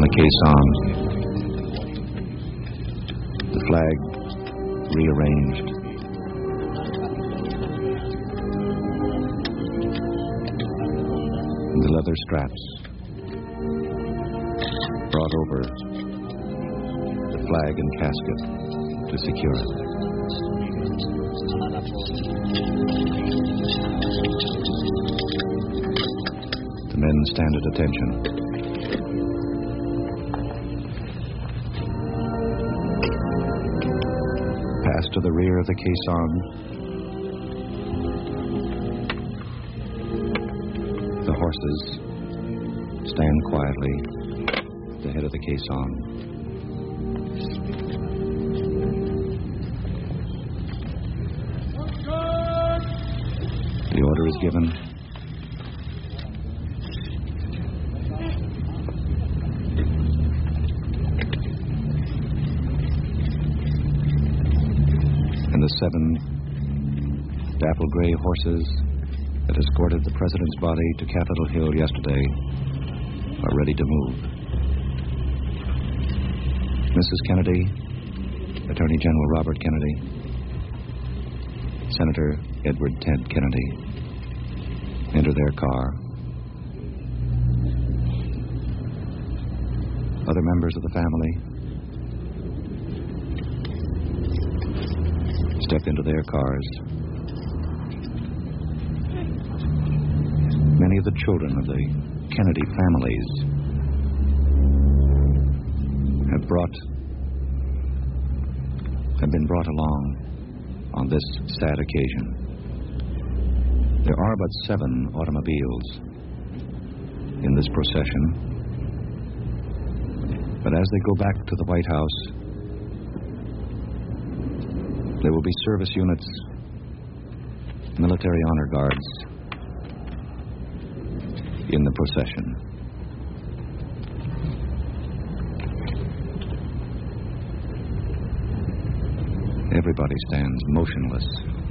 the caisson. The flag rearranged. The leather straps brought over the flag and casket to secure it. The men stand at attention. Pass to the rear of the caisson. The horses stand quietly at the head of the caisson. The order is given. And the 7 dapple gray horses that escorted the president's body to Capitol Hill yesterday are ready to move. Mrs. Kennedy, Attorney General Robert Kennedy, Senator Edward Ted Kennedy enter their car. Other members of the family step into their cars. Many of the children of the Kennedy families have been brought along on this sad occasion. There are but 7 automobiles in this procession, but as they go back to the White House, there will be service units, military honor guards in the procession. Everybody stands motionless.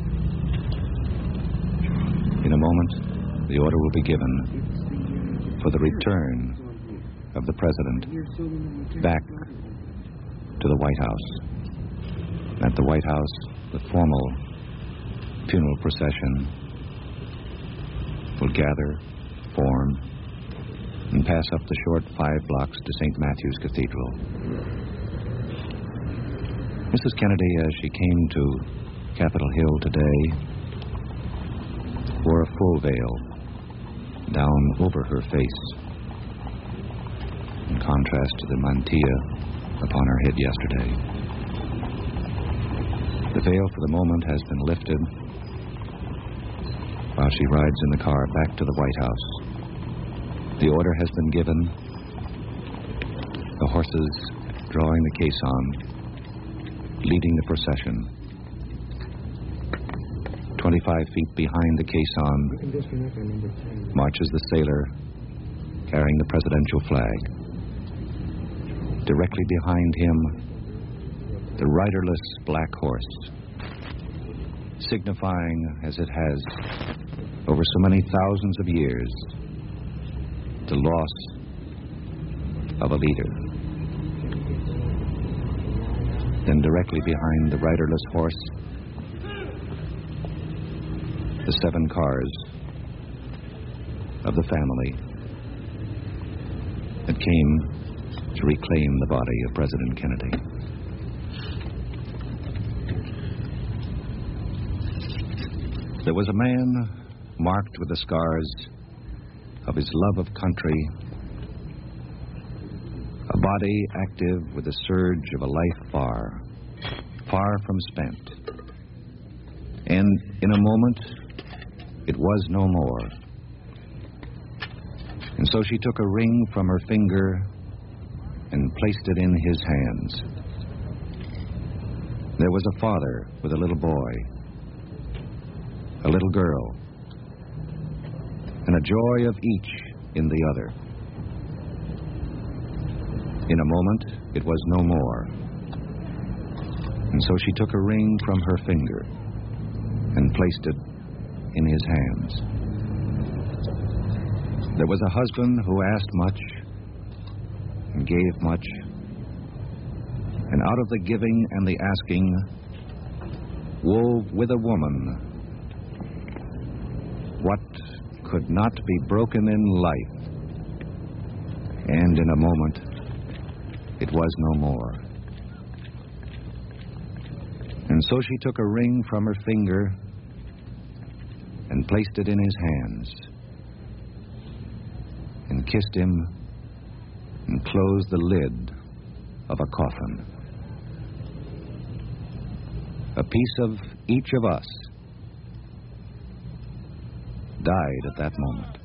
In a moment, the order will be given for the return of the president back to the White House. At the White House, the formal funeral procession will gather, form, and pass up the short 5 blocks to St. Matthew's Cathedral. Mrs. Kennedy, as she came to Capitol Hill today, wore a full veil down over her face, in contrast to the mantilla upon her head yesterday. The veil for the moment has been lifted while she rides in the car back to the White House. The order has been given. The horses drawing the caisson, leading the procession. 25 feet behind the caisson marches the sailor carrying the presidential flag. Directly behind him, the riderless black horse, signifying, as it has over so many thousands of years, the loss of a leader. Then directly behind the riderless horse, the 7 cars of the family that came to reclaim the body of President Kennedy. There was a man marked with the scars of his love of country, a body active with the surge of a life far from spent. And in a moment, it was no more. And so she took a ring from her finger and placed it in his hands. There was a father with a little boy, a little girl, and a joy of each in the other. In a moment, it was no more. And so she took a ring from her finger and placed it in his hands. There was a husband who asked much and gave much. And out of the giving and the asking, wove with a woman what could not be broken in life. And in a moment, it was no more. And so she took a ring from her finger and placed it in his hands and kissed him and closed the lid of a coffin. A piece of each of us died at that moment.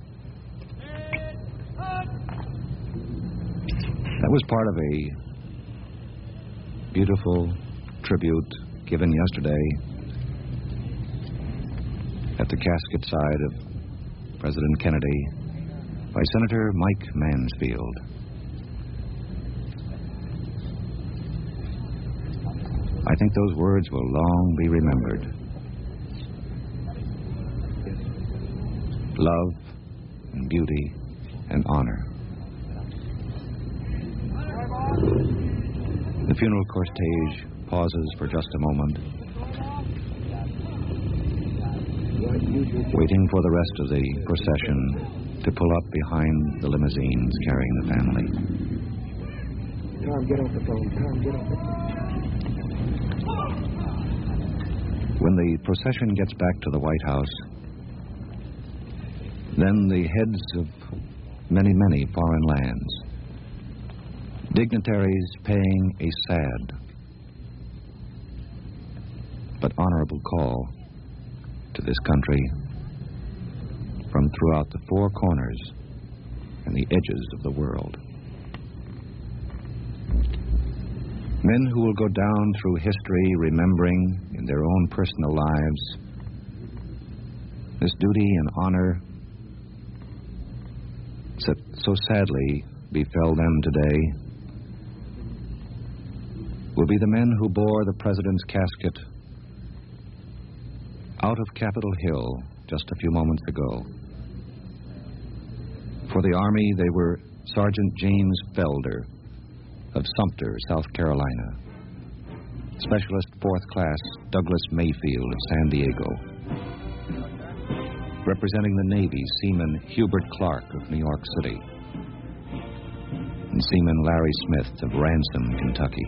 That was part of a beautiful tribute given yesterday at the casket side of President Kennedy by Senator Mike Mansfield. I think those words will long be remembered. Love and beauty and honor. The funeral cortege pauses for just a moment, waiting for the rest of the procession to pull up behind the limousines carrying the family. Tom, get off the phone. Tom, get off the phone. When the procession gets back to the White House, then the heads of many, many foreign lands, dignitaries paying a sad but honorable call to this country from throughout the four corners and the edges of the world. Men who will go down through history remembering in their own personal lives this duty and honor that so sadly befell them today will be the men who bore the president's casket out of Capitol Hill just a few moments ago. For the Army, they were Sergeant James Felder of Sumter, South Carolina, Specialist 4th Class Douglas Mayfield of San Diego, representing the Navy, Seaman Hubert Clark of New York City, and Seaman Larry Smith of Ransom, Kentucky.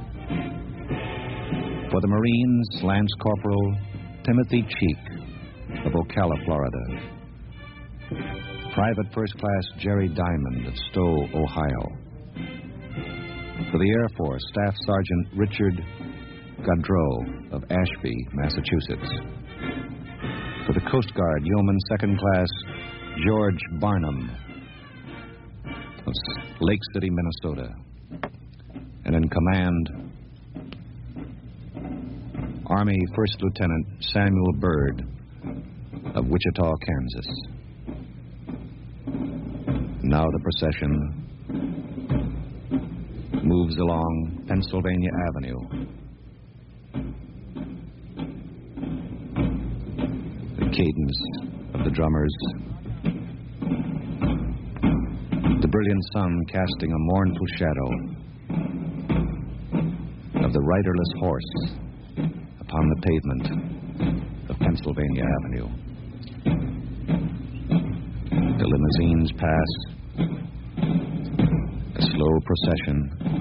For the Marines, Lance Corporal Timothy Cheek of Ocala, Florida, Private First Class Jerry Diamond of Stowe, Ohio. For the Air Force, Staff Sergeant Richard Gaudreau of Ashby, Massachusetts. For the Coast Guard, Yeoman Second Class George Barnum of Lake City, Minnesota. And in command, Army First Lieutenant Samuel Byrd of Wichita, Kansas. Now the procession moves along Pennsylvania Avenue. The cadence of the drummers, the brilliant sun casting a mournful shadow of the riderless horse upon the pavement of Pennsylvania Avenue. The limousines pass, a slow procession,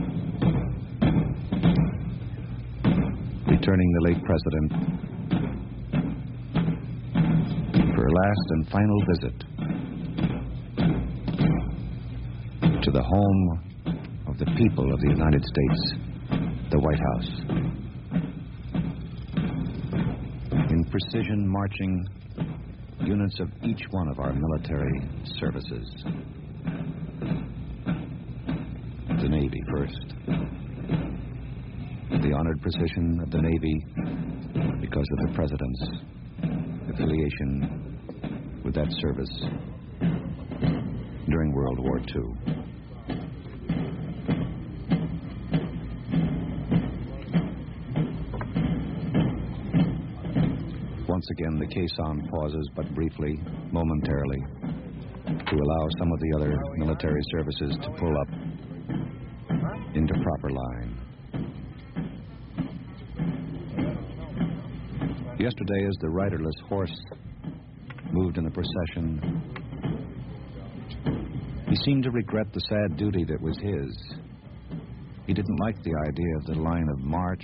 returning the late president for a last and final visit to the home of the people of the United States, the White House. In precision marching, units of each one of our military services. The Navy first. The honored position of the Navy because of the President's affiliation with that service during World War II. Once again, the caisson pauses, but briefly, momentarily, to allow some of the other military services to pull up into proper line. Yesterday, as the riderless horse moved in the procession, he seemed to regret the sad duty that was his. He didn't like the idea of the line of march,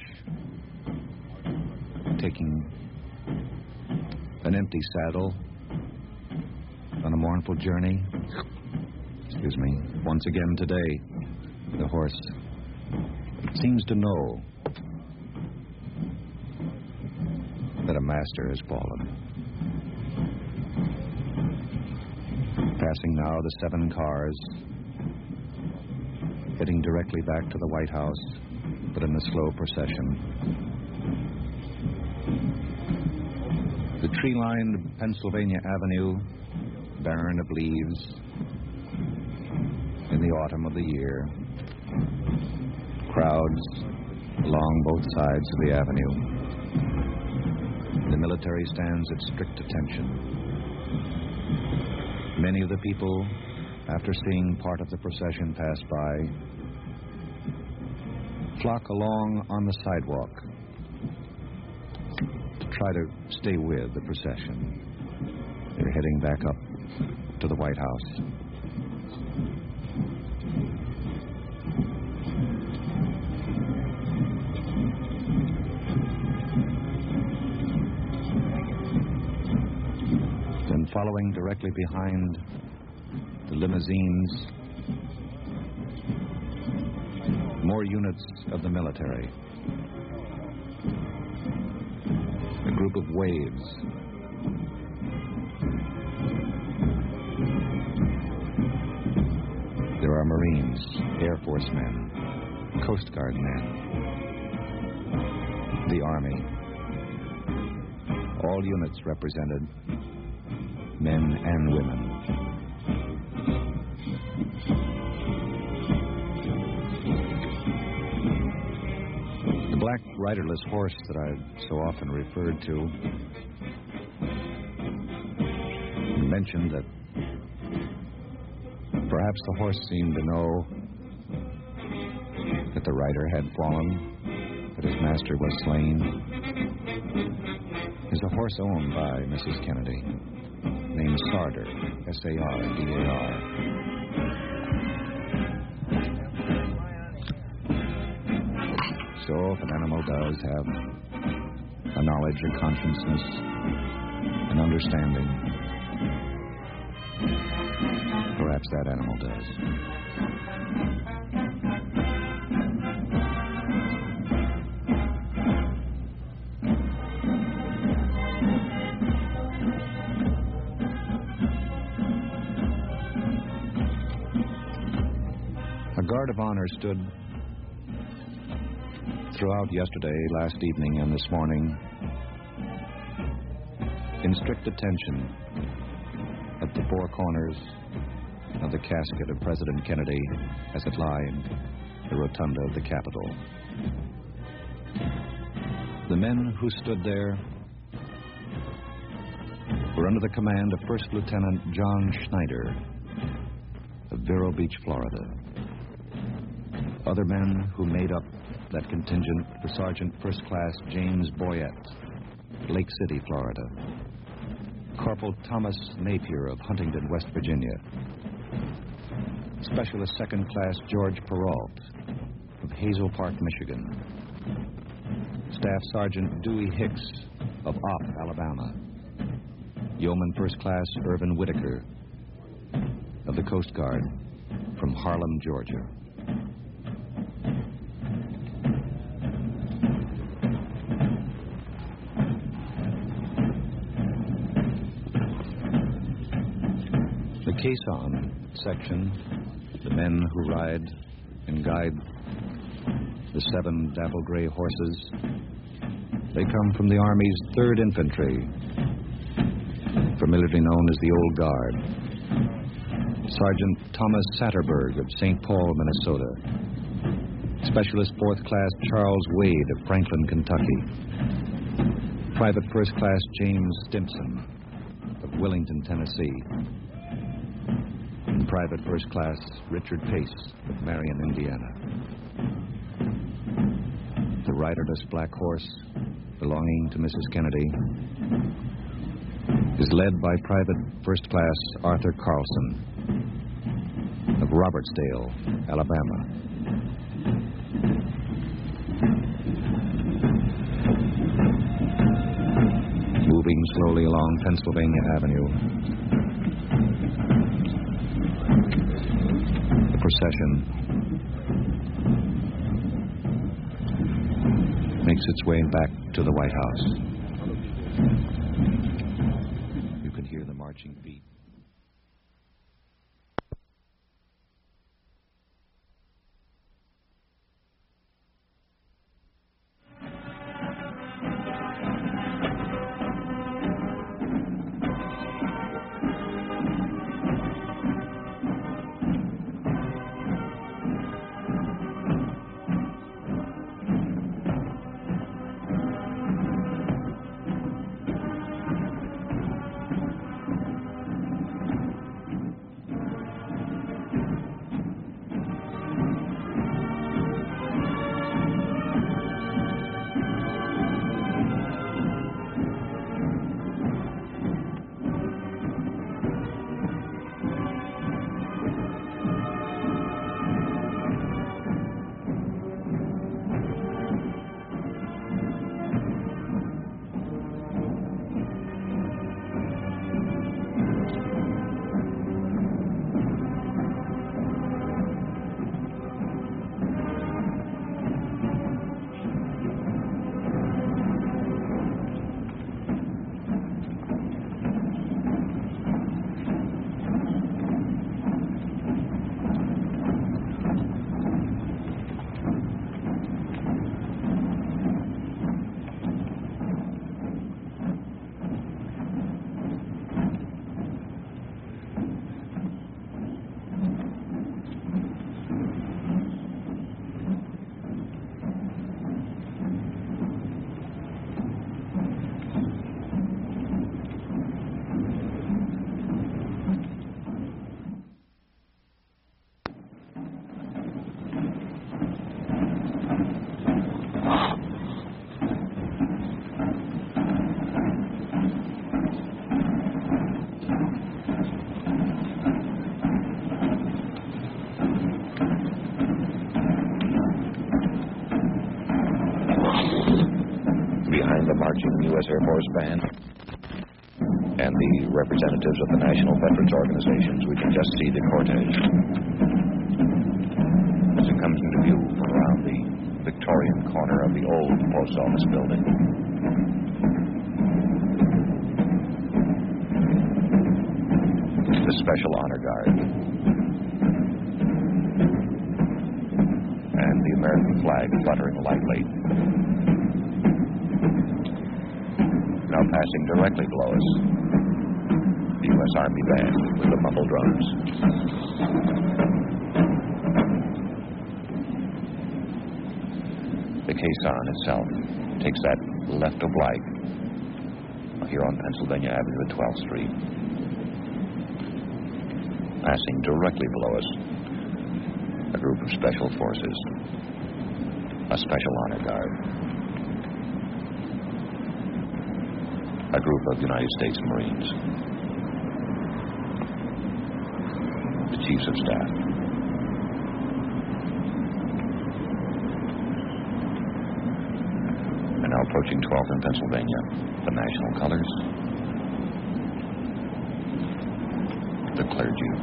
taking an empty saddle on a mournful journey. Excuse me. Once again today, the horse seems to know that a master has fallen. Passing now the 7 cars, heading directly back to the White House, but in a slow procession. The tree-lined Pennsylvania Avenue, barren of leaves, in the autumn of the year. Crowds along both sides of the avenue. The military stands at strict attention. Many of the people, after seeing part of the procession pass by, flock along on the sidewalk to try to stay with the procession. They're heading back up to the White House. Then following directly behind the limousines, more units of the military. A group of waves. There are Marines, Air Force men, Coast Guard men, the Army. All units represented, men and women. The black riderless horse that I've so often referred to mentioned that perhaps the horse seemed to know that the rider had fallen, that his master was slain. Is a horse owned by Mrs. Kennedy, named Sardar, S-A-R-D-A-R. So if an animal does have a knowledge, a consciousness, an understanding, perhaps that animal does. A guard of honor stood throughout yesterday, last evening, and this morning in strict attention at the 4 corners of the casket of President Kennedy as it lined the rotunda of the Capitol. The men who stood there were under the command of First Lieutenant John Schneider of Vero Beach, Florida. Other men who made up that contingent were Sergeant First Class James Boyette, Lake City, Florida; Corporal Thomas Napier of Huntington, West Virginia; Specialist Second Class George Perrault of Hazel Park, Michigan; Staff Sergeant Dewey Hicks of Opp, Alabama; Yeoman First Class Irvin Whitaker of the Coast Guard from Harlem, Georgia. The caisson section, the men who ride and guide the 7 dapple gray horses, they come from the Army's 3rd Infantry, familiarly known as the Old Guard. Sergeant Thomas Satterberg of St. Paul, Minnesota; Specialist 4th Class Charles Wade of Franklin, Kentucky; Private First Class James Stimson of Willington, Tennessee; and Private First Class Richard Pace of Marion, Indiana. riderless black horse belonging to Mrs. Kennedy is led by Private First Class Arthur Carlson of Robertsdale, Alabama. Moving slowly along Pennsylvania Avenue, the procession makes its way back to the White House. You can hear the marching feet. U.S. Air Force Band and the representatives of the National Veterans Organizations. We can just see the cortege as it comes into view from around the Victorian corner of the old post office building. The Special Honor Guard and the American flag fluttering lightly. Now passing directly below us, the U.S. Army Band with the muffled drums. The caisson itself takes that left oblique here on Pennsylvania Avenue at 12th Street. Passing directly below us, a group of special forces, a Special Honor Guard, a group of United States Marines, the Chiefs of Staff. And now approaching 12th and Pennsylvania, the national colors, the clergy,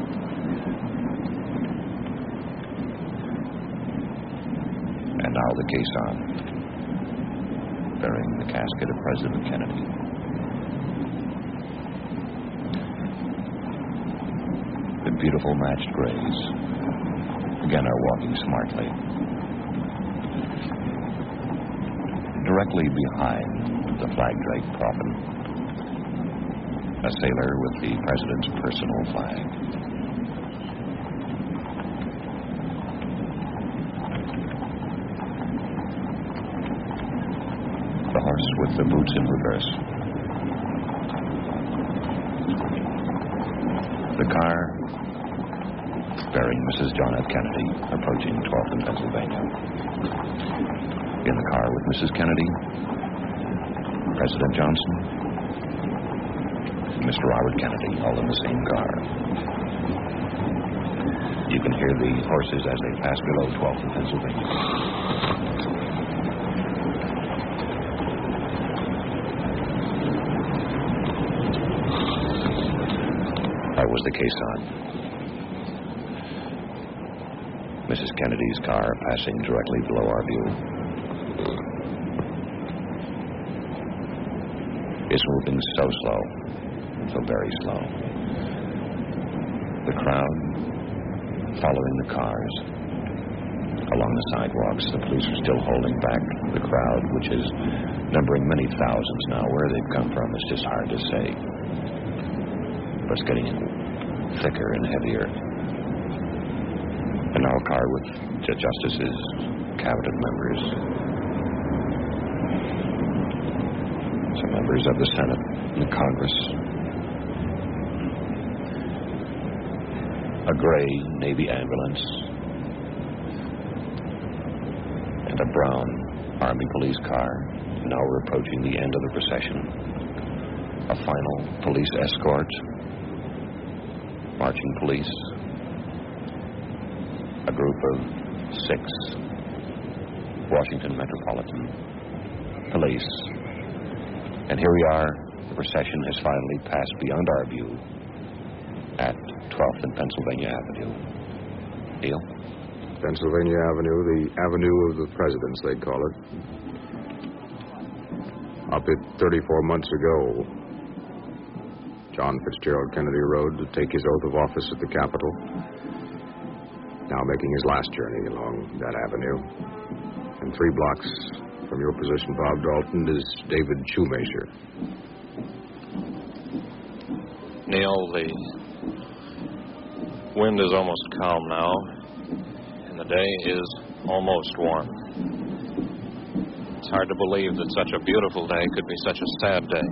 and now the caisson bearing the casket of President Kennedy. The beautiful matched grays again are walking smartly. Directly behind the flag-draped coffin, a sailor with the president's personal flag. The horse with the boots in reverse. The car bearing Mrs. John F. Kennedy approaching 12th and Pennsylvania. In the car with Mrs. Kennedy, President Johnson, and Mr. Robert Kennedy, all in the same car. You can hear the horses as they pass below 12th and Pennsylvania. That was the caisson. Mrs. Kennedy's car passing directly below our view. Is moving so slow, so very slow. The crowd following the cars along the sidewalks. The police are still holding back the crowd, which is numbering many thousands now. Where they've come from is just hard to say. But it's getting thicker and heavier. And now a car with justices, cabinet members, some members of the Senate and the Congress. A gray Navy ambulance and a brown Army police car. Now we're approaching the end of the procession. A final police escort, marching police, a group of 6 Washington Metropolitan Police. And here we are. The procession has finally passed beyond our view at 12th and Pennsylvania Avenue. Neil? Pennsylvania Avenue, the Avenue of the Presidents, they call it. Up it 34 months ago, John Fitzgerald Kennedy rode to take his oath of office at the Capitol. Now making his last journey along that avenue. And 3 blocks from your position, Bob Dalton, is David Shoemaker. Neil, the wind is almost calm now, and the day is almost warm. It's hard to believe that such a beautiful day could be such a sad day.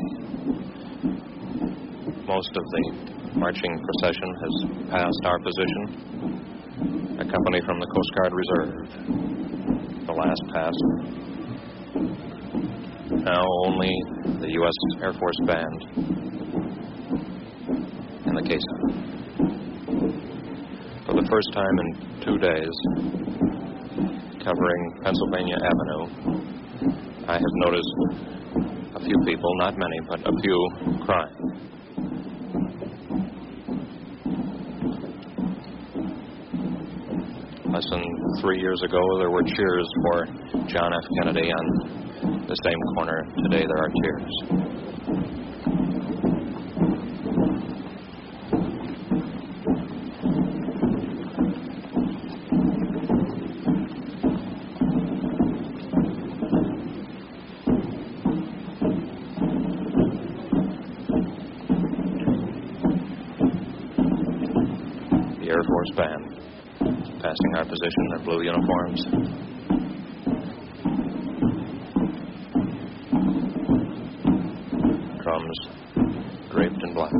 Most of the marching procession has passed our position. A company from the Coast Guard Reserve, the last pass. Now only the U.S. Air Force Band and the caisson. For the first time in 2 days, covering Pennsylvania Avenue, I have noticed a few people, not many, but a few, crying. Less than 3 years ago, there were cheers for John F. Kennedy. On the same corner today, there are tears. The Air Force Band passing our position in their blue uniforms. Drums draped in black.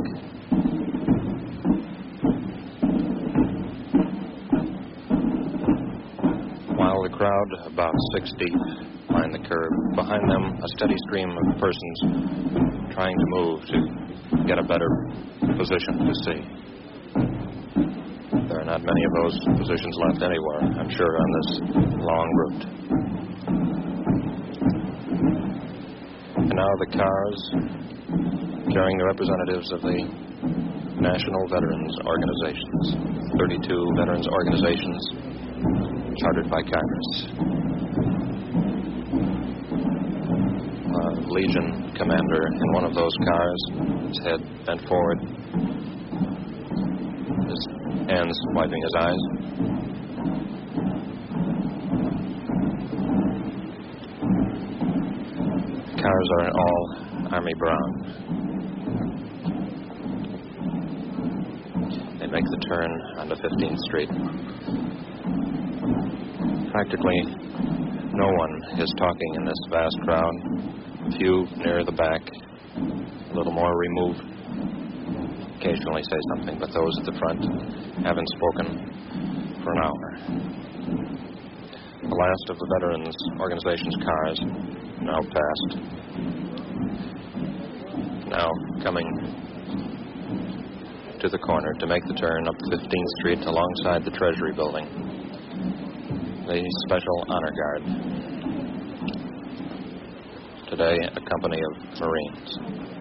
While the crowd, about 6 deep, line the curb, behind them a steady stream of persons trying to move to get a better position to see. There are not many of those positions left anywhere, I'm sure, on this long route. And now the cars carrying the representatives of the National Veterans Organizations, 32 veterans organizations chartered by Congress. A Legion commander in one of those cars, his head bent forward, his hands wiping his eyes. The cars are all Army brown. They make the turn onto 15th Street. Practically no one is talking in this vast crowd. A few near the back, a little more removed, occasionally say something, but those at the front haven't spoken for an hour. The last of the Veterans Organization's cars now passed. Now coming to the corner to make the turn up 15th Street alongside the Treasury Building. The Special Honor Guard. Today, a company of Marines.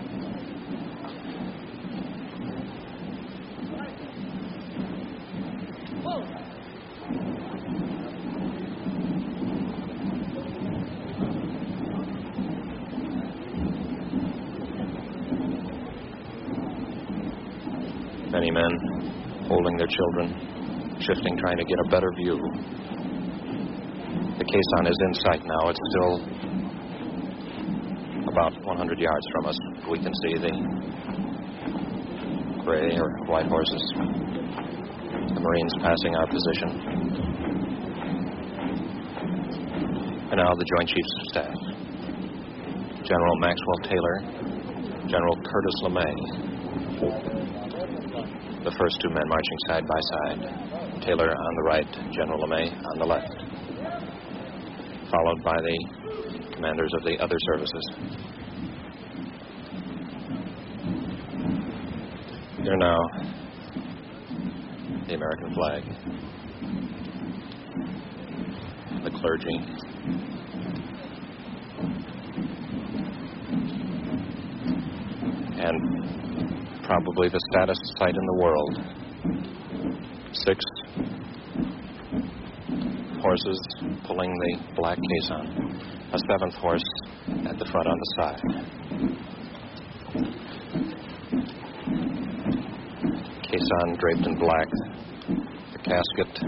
Many men holding their children, shifting, trying to get a better view. The caisson is in sight now. It's still about 100 yards from us. We can see the gray or white horses. The Marines passing our position. And now the Joint Chiefs of Staff. General Maxwell Taylor, General Curtis LeMay. The first two men marching side by side. Taylor on the right, General LeMay on the left. Followed by the commanders of the other services. Here now, the American flag. The clergy. And probably the saddest sight in the world. 6 horses pulling the black caisson. A 7th horse at the front on the side. Caisson draped in black. The casket.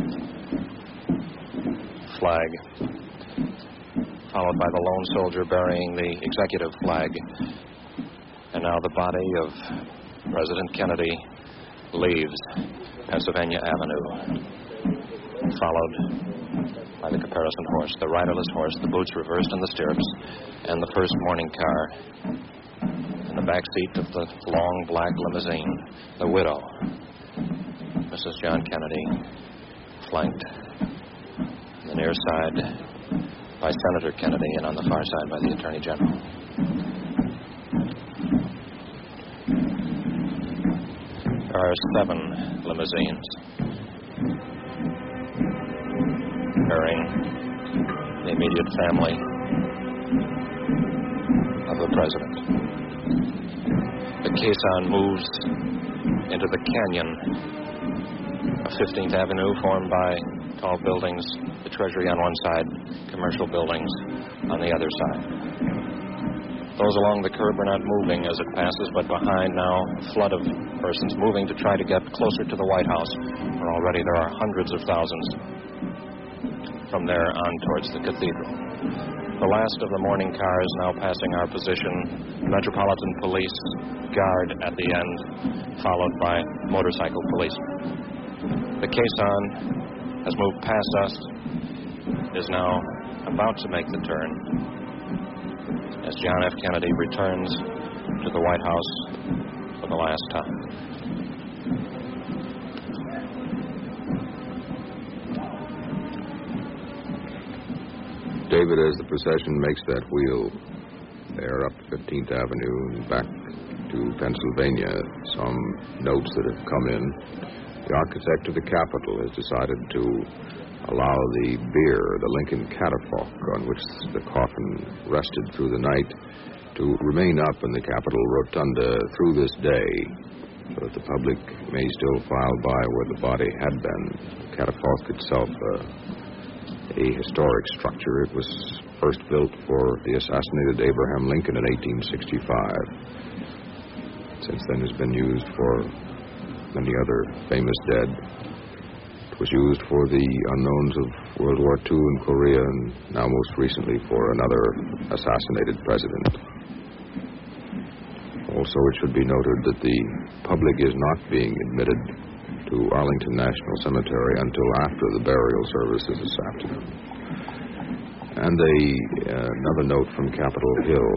Flag. Followed by the lone soldier burying the executive flag. And now the body of President Kennedy leaves Pennsylvania Avenue, followed by the caparisoned horse, the riderless horse, the boots reversed in the stirrups, and the first morning car. In the back seat of the long black limousine, the widow, Mrs. John Kennedy, flanked on the near side by Senator Kennedy and on the far side by the Attorney General. There are 7 limousines carrying the immediate family of the president. The caisson moves into the canyon of 15th Avenue, formed by tall buildings, the Treasury on one side, commercial buildings on the other side. Those along the curb are not moving as it passes, but behind now, a flood of persons moving to try to get closer to the White House, where already there are hundreds of thousands from there on towards the cathedral. The last of the morning cars now passing our position, Metropolitan Police, Guard at the end, followed by motorcycle policemen. The caisson has moved past us, is now about to make the turn, as John F. Kennedy returns to the White House for the last time. David, as the procession makes that wheel there up 15th Avenue and back to Pennsylvania, some notes that have come in. The architect of the Capitol has decided to allow the bier, the Lincoln catafalque on which the coffin rested through the night, to remain up in the Capitol rotunda through this day, so that the public may still file by where the body had been. The catafalque itself, a historic structure. It was first built for the assassinated Abraham Lincoln in 1865. Since then has been used for many other famous dead. It was used for the unknowns of World War II in Korea, and now most recently for another assassinated president. Also, it should be noted that the public is not being admitted to Arlington National Cemetery until after the burial services this afternoon. And another note from Capitol Hill.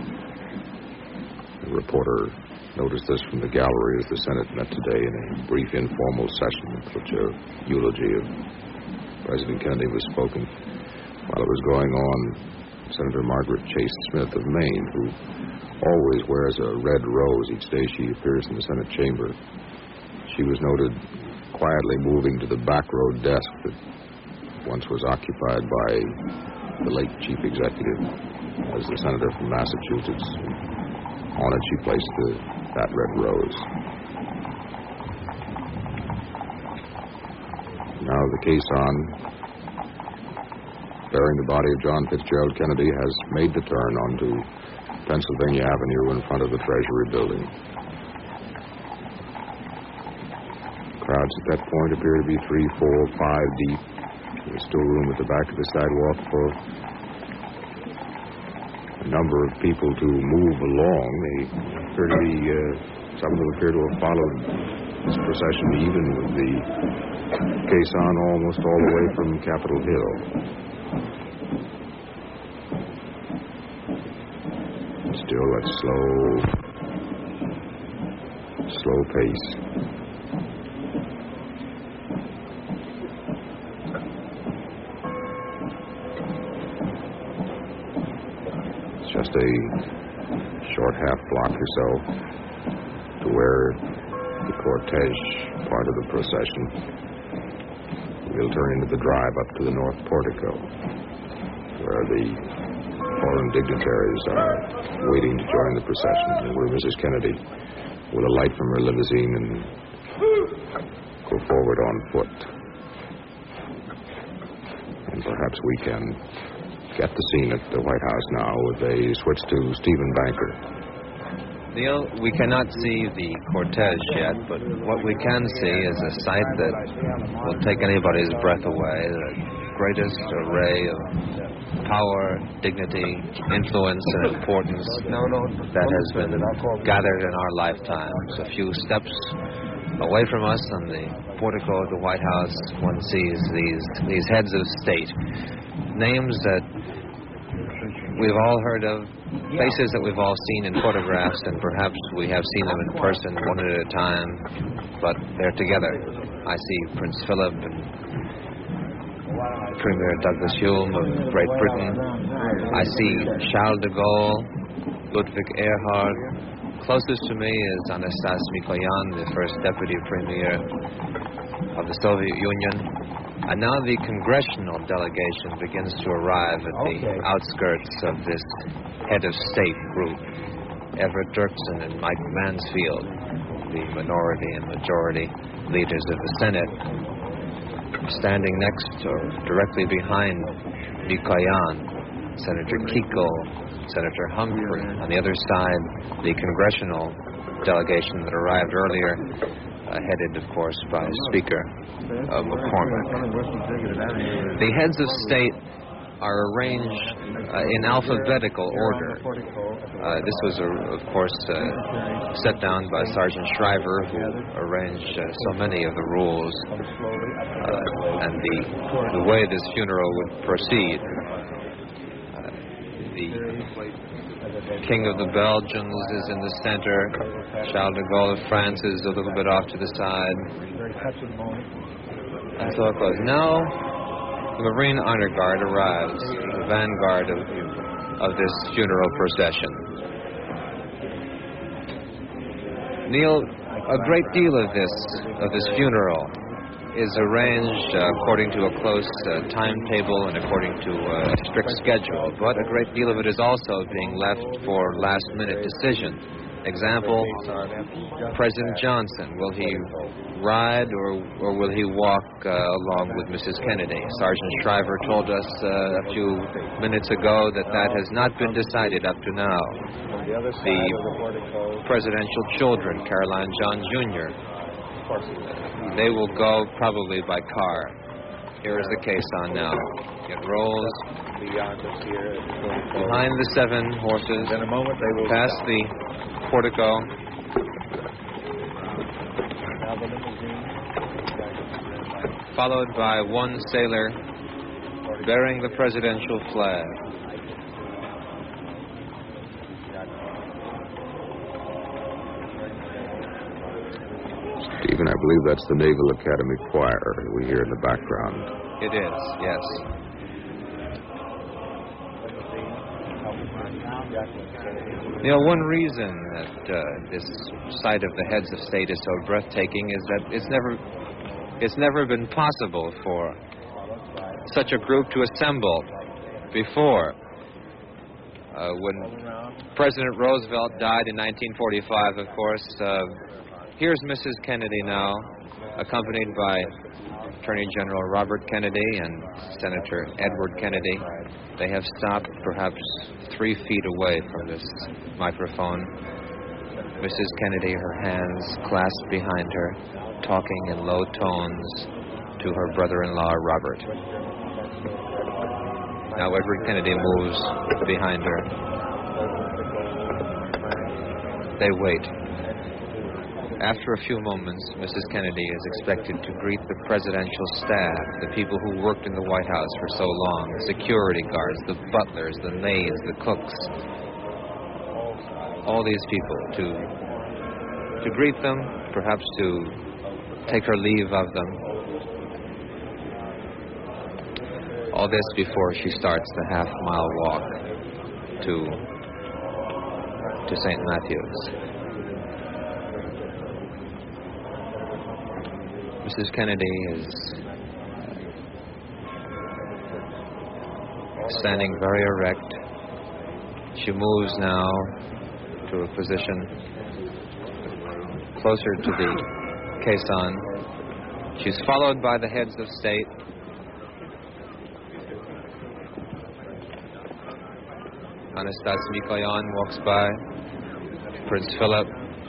The reporter noticed this from the gallery as the Senate met today in a brief informal session in which a eulogy of President Kennedy was spoken. While it was going on, Senator Margaret Chase Smith of Maine, who always wears a red rose each day she appears in the Senate chamber, she was noted quietly moving to the back row desk that once was occupied by the late chief executive as the senator from Massachusetts. On it, she placed that red rose. Now the caisson bearing the body of John Fitzgerald Kennedy has made the turn onto Pennsylvania Avenue in front of the Treasury building. Crowds at that point appear to be 3, 4, 5 deep. There's still room at the back of the sidewalk for a number of people to move along. They appear to be, some of them appear to have followed this procession even with the caisson almost all the way from Capitol Hill. Still that slow pace. Just a short half block or so to where the cortege part of the procession will turn into the drive up to the north portico, where the foreign dignitaries are waiting to join the procession, and where Mrs. Kennedy will alight from her limousine and go forward on foot. And perhaps we can get the scene at the White House now with a switch to Stephen Banker. Neil, we cannot see the cortege yet, but what we can see is a sight that will take anybody's breath away, the greatest array of power, dignity, influence, and importance that has been gathered in our lifetimes. A few steps away from us on the portico of the White House, one sees these heads of state, names that we've all heard of, faces that we've all seen in photographs, and perhaps we have seen them in person one at a time, but they're together. I see Prince Philip and Premier Douglas Hume of Great Britain. I see Charles de Gaulle, Ludwig Erhard. Closest to me is Anastas Mikoyan, the first deputy premier of the Soviet Union. And now the congressional delegation begins to arrive at the outskirts of this head of state group. Everett Dirksen and Mike Mansfield, the minority and majority leaders of the Senate. Standing next or directly behind Mikoyan, Senator Kuchel, Senator Humphrey. On the other side, the congressional delegation that arrived earlier, headed, of course, by Speaker McCormick. The heads of state are arranged in alphabetical order. This was, of course, set down by Sergeant Shriver, who arranged so many of the rules and the way this funeral would proceed. The King of the Belgians is in the center. Charles de Gaulle of France is a little bit off to the side. And so it goes. Now, the Marine Honor Guard arrives, the vanguard of this funeral procession. Neil, a great deal of this funeral is arranged according to a close timetable and according to a strict schedule, but a great deal of it is also being left for last-minute decision. Example, President Johnson, will he ride or will he walk along with Mrs. Kennedy? Sergeant Shriver told us a few minutes ago that has not been decided up to now. The presidential children, Caroline John Jr., they will go probably by car. Here is the caisson now. It rolls behind the 7 horses, past the portico, followed by one sailor bearing the presidential flag. Stephen, I believe that's the Naval Academy Choir we hear in the background. It is, yes. You know, one reason that this sight of the heads of state is so breathtaking is that it's never been possible for such a group to assemble before. When President Roosevelt died in 1945, of course, here's Mrs. Kennedy now, accompanied by Attorney General Robert Kennedy and Senator Edward Kennedy. They have stopped perhaps 3 feet away from this microphone. Mrs. Kennedy, her hands clasped behind her, talking in low tones to her brother-in-law, Robert. Now Edward Kennedy moves behind her. They wait. After a few moments, Mrs. Kennedy is expected to greet the presidential staff, the people who worked in the White House for so long, the security guards, the butlers, the maids, the cooks, all these people to greet them, perhaps to take her leave of them. All this before she starts the half-mile walk to St. Matthew's. Mrs. Kennedy is standing very erect. She moves now to a position closer to the caisson. She's followed by the heads of state. Anastas Mikoyan walks by. Prince Philip.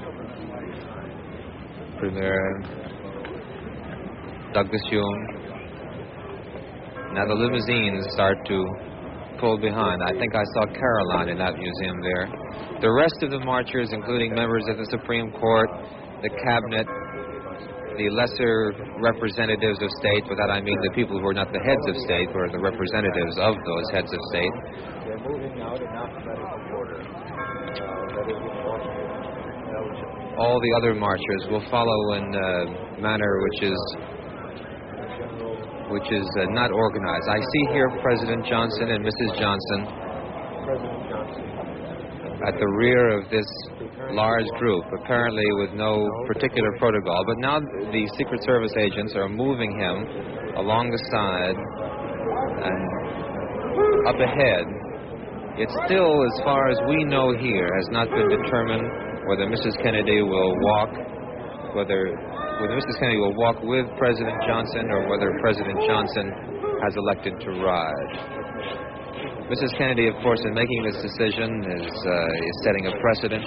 Premier Douglas Hume. Now the limousines start to pull behind. I think I saw Caroline in that museum there. The rest of the marchers, including members of the Supreme Court, the cabinet, the lesser representatives of state, by that I mean the people who are not the heads of state, but are the representatives of those heads of state. They're moving out in alphabetical order. All the other marchers will follow in a manner which is not organized. I see here President Johnson and Mrs. Johnson at the rear of this large group, apparently with no particular protocol. But now the Secret Service agents are moving him along the side and up ahead. It still, as far as we know here, has not been determined whether Mrs. Kennedy will walk, whether Mrs. Kennedy will walk with President Johnson or whether President Johnson has elected to ride. Mrs. Kennedy, of course, in making this decision is setting a precedent.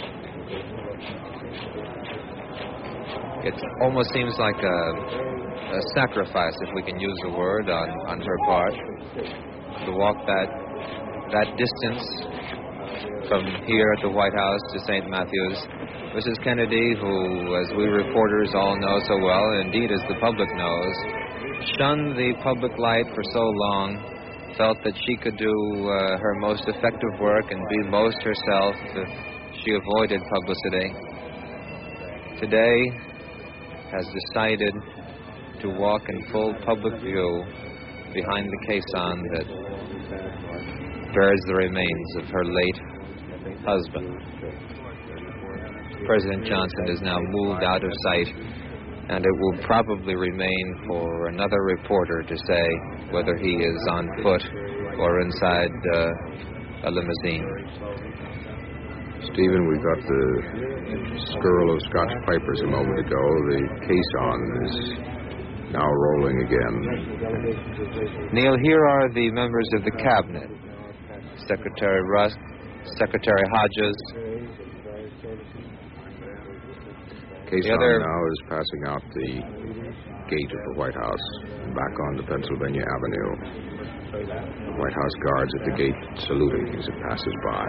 It almost seems like a sacrifice, if we can use the word, on her part, to walk that distance from here at the White House to St. Matthew's. Mrs. Kennedy, who, as we reporters all know so well, indeed as the public knows, shunned the public light for so long, felt that she could do her most effective work and be most herself if she avoided publicity, today has decided to walk in full public view behind the caisson that bears the remains of her late husband. President Johnson is now moved out of sight, and it will probably remain for another reporter to say whether he is on foot or inside a limousine. Stephen, we got the skirl of Scotch pipers a moment ago. The caisson is now rolling again. Neil, here are the members of the cabinet. Secretary Rust, Secretary Hodges. Caisson now is passing out the gate of the White House and back onto Pennsylvania Avenue. The White House guards at the gate saluting as it passes by.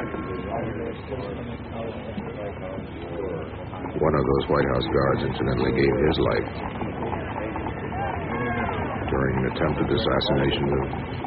One of those White House guards incidentally gave his life during an attempted assassination of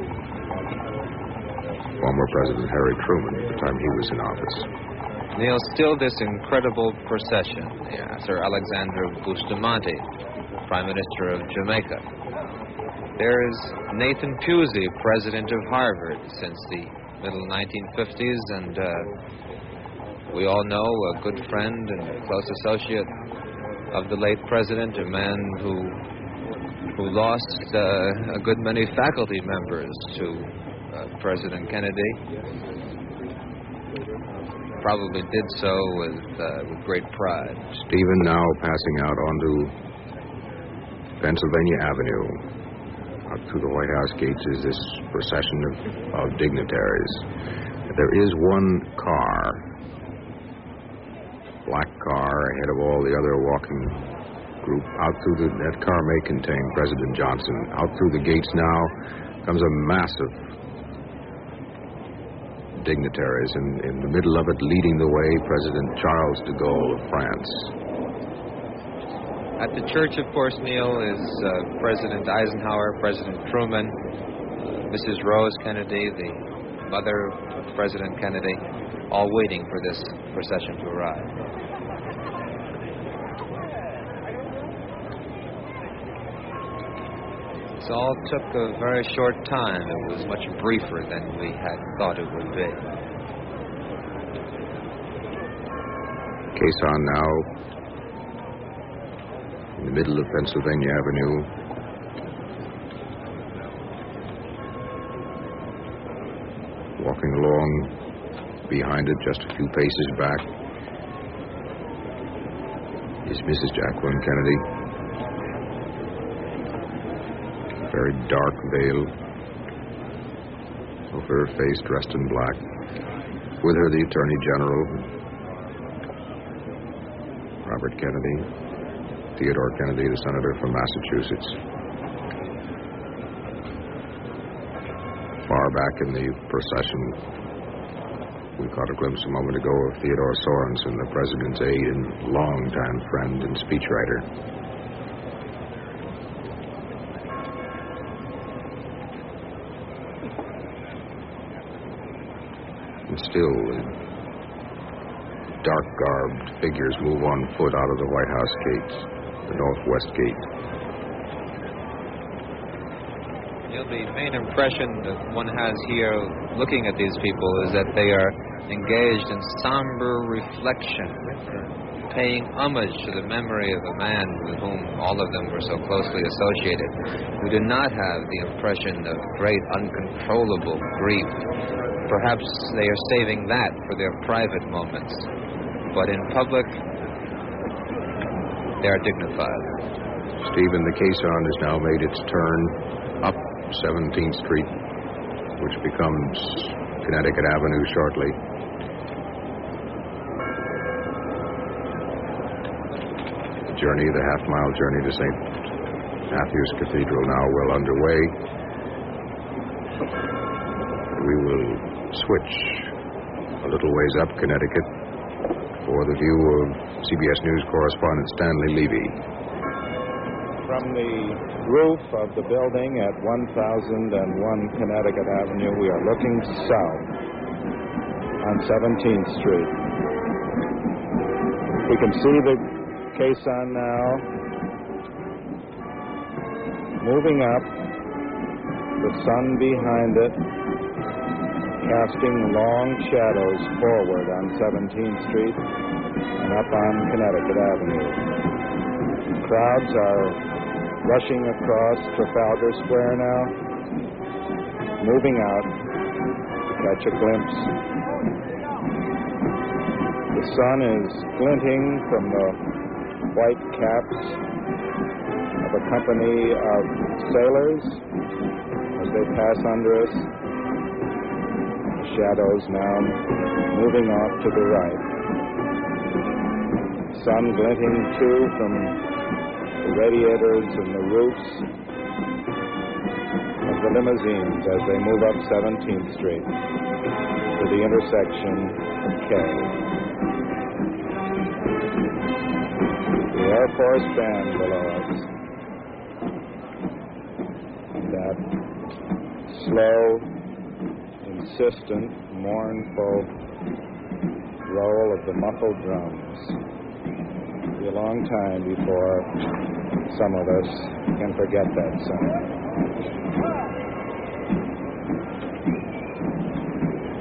former President Harry Truman at the time he was in office. Neil, still this incredible procession. Sir Alexander Bustamante, Prime Minister of Jamaica. There's Nathan Pusey, President of Harvard, since the middle 1950s, and we all know a good friend and a close associate of the late president, a man who lost a good many faculty members to President Kennedy. Probably did so with great pride. Stephen, now passing out onto Pennsylvania Avenue. Up through the White House gates is this procession of dignitaries. There is one car, black car, ahead of all the other walking group. Out through that car may contain President Johnson. Out through the gates now comes a mass of dignitaries, and in the middle of it, leading the way, President Charles de Gaulle of France. At the church, of course, Neil, is President Eisenhower, President Truman, Mrs. Rose Kennedy, the mother of President Kennedy, all waiting for this procession to arrive. This all took a very short time. It was much briefer than we had thought it would be. Case on now. In the middle of Pennsylvania Avenue, walking along behind it, just a few paces back, is Mrs. Jacqueline Kennedy. A very dark veil over her face, dressed in black. With her, the Attorney General, Robert Kennedy. Theodore Kennedy, the senator from Massachusetts. Far back in the procession, we caught a glimpse a moment ago of Theodore Sorensen, the president's aide and longtime friend and speechwriter. And still, dark-garbed figures move on foot out of the White House gates. The Northwest Gate. The main impression that one has here looking at these people is that they are engaged in somber reflection, paying homage to the memory of a man with whom all of them were so closely associated. We do not have the impression of great uncontrollable grief. Perhaps they are saving that for their private moments. But in public, they are dignified. Stephen, the caisson has now made its turn up 17th Street, which becomes Connecticut Avenue shortly. The journey, the half-mile journey to St. Matthew's Cathedral, now well underway. We will switch a little ways up Connecticut for the view of CBS News correspondent Stanley Levy. From the roof of the building at 1001 Connecticut Avenue, we are looking south on 17th Street. We can see the caisson now moving up, the sun behind it, casting long shadows forward on 17th Street and up on Connecticut Avenue. Crowds are rushing across Trafalgar Square now, moving out to catch a glimpse. The sun is glinting from the white caps of a company of sailors as they pass under us. Shadows now moving off to the right. Sun glinting too from the radiators and the roofs of the limousines as they move up 17th Street to the intersection of K. The Air Force Band below us. And that slow, insistent, mournful roll of the muffled drums. It'll be a long time before some of us can forget that sound.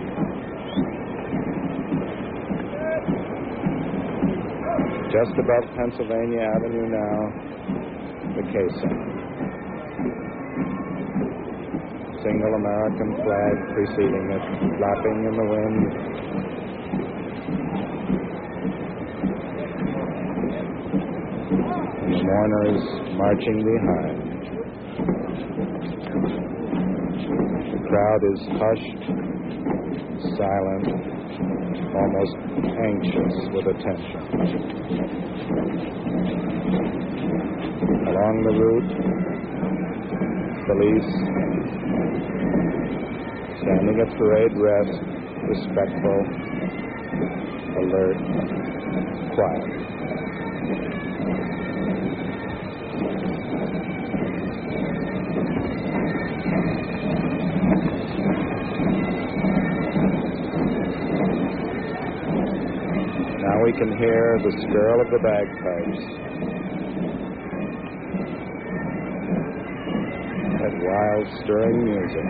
Just above Pennsylvania Avenue now, the caisson. Single American flag preceding it, flapping in the wind. And the mourners marching behind. The crowd is hushed, silent, almost anxious with attention. Along the route, police standing at parade rest, respectful, alert, quiet. Now we can hear the skirl of the bagpipes. That wild, stirring music.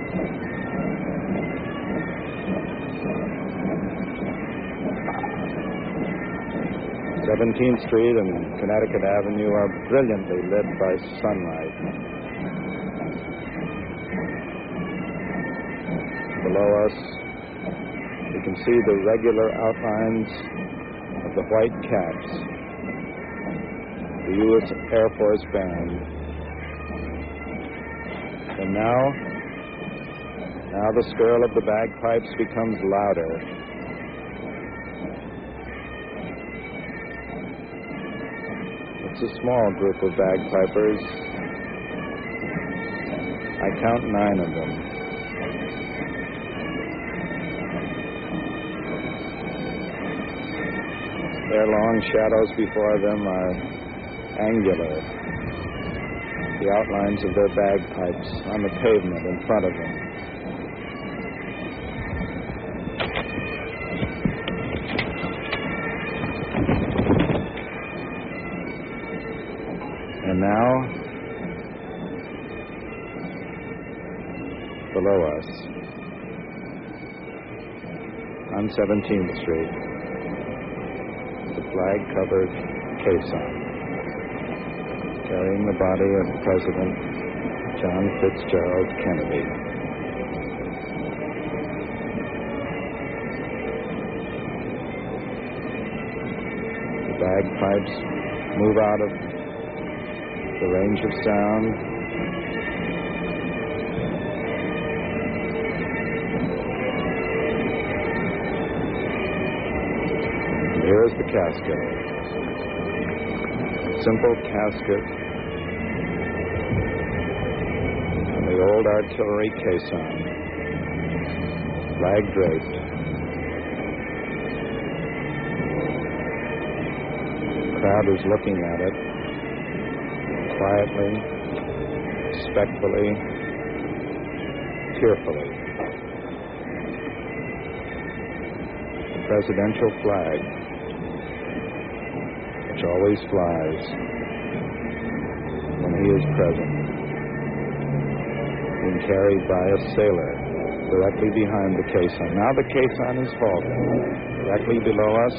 Seventeenth Street and Connecticut Avenue are brilliantly lit by sunlight. Below us, we can see the regular outlines of the white caps, the U.S. Air Force Band. And now the skirl of the bagpipes becomes louder. It's a small group of bagpipers. I count 9 of them. Their long shadows before them are angular. The outlines of their bagpipes on the pavement in front of them. And now, below us, on 17th Street, the flag-covered caisson, carrying the body of President John Fitzgerald Kennedy. The bagpipes move out of the range of sound. And here is the casket. A simple casket on the old artillery caisson, flag draped. The crowd is looking at it. Quietly, respectfully, tearfully. The presidential flag, which always flies when he is present, being carried by a sailor directly behind the caisson. Now the caisson is halted. Directly below us,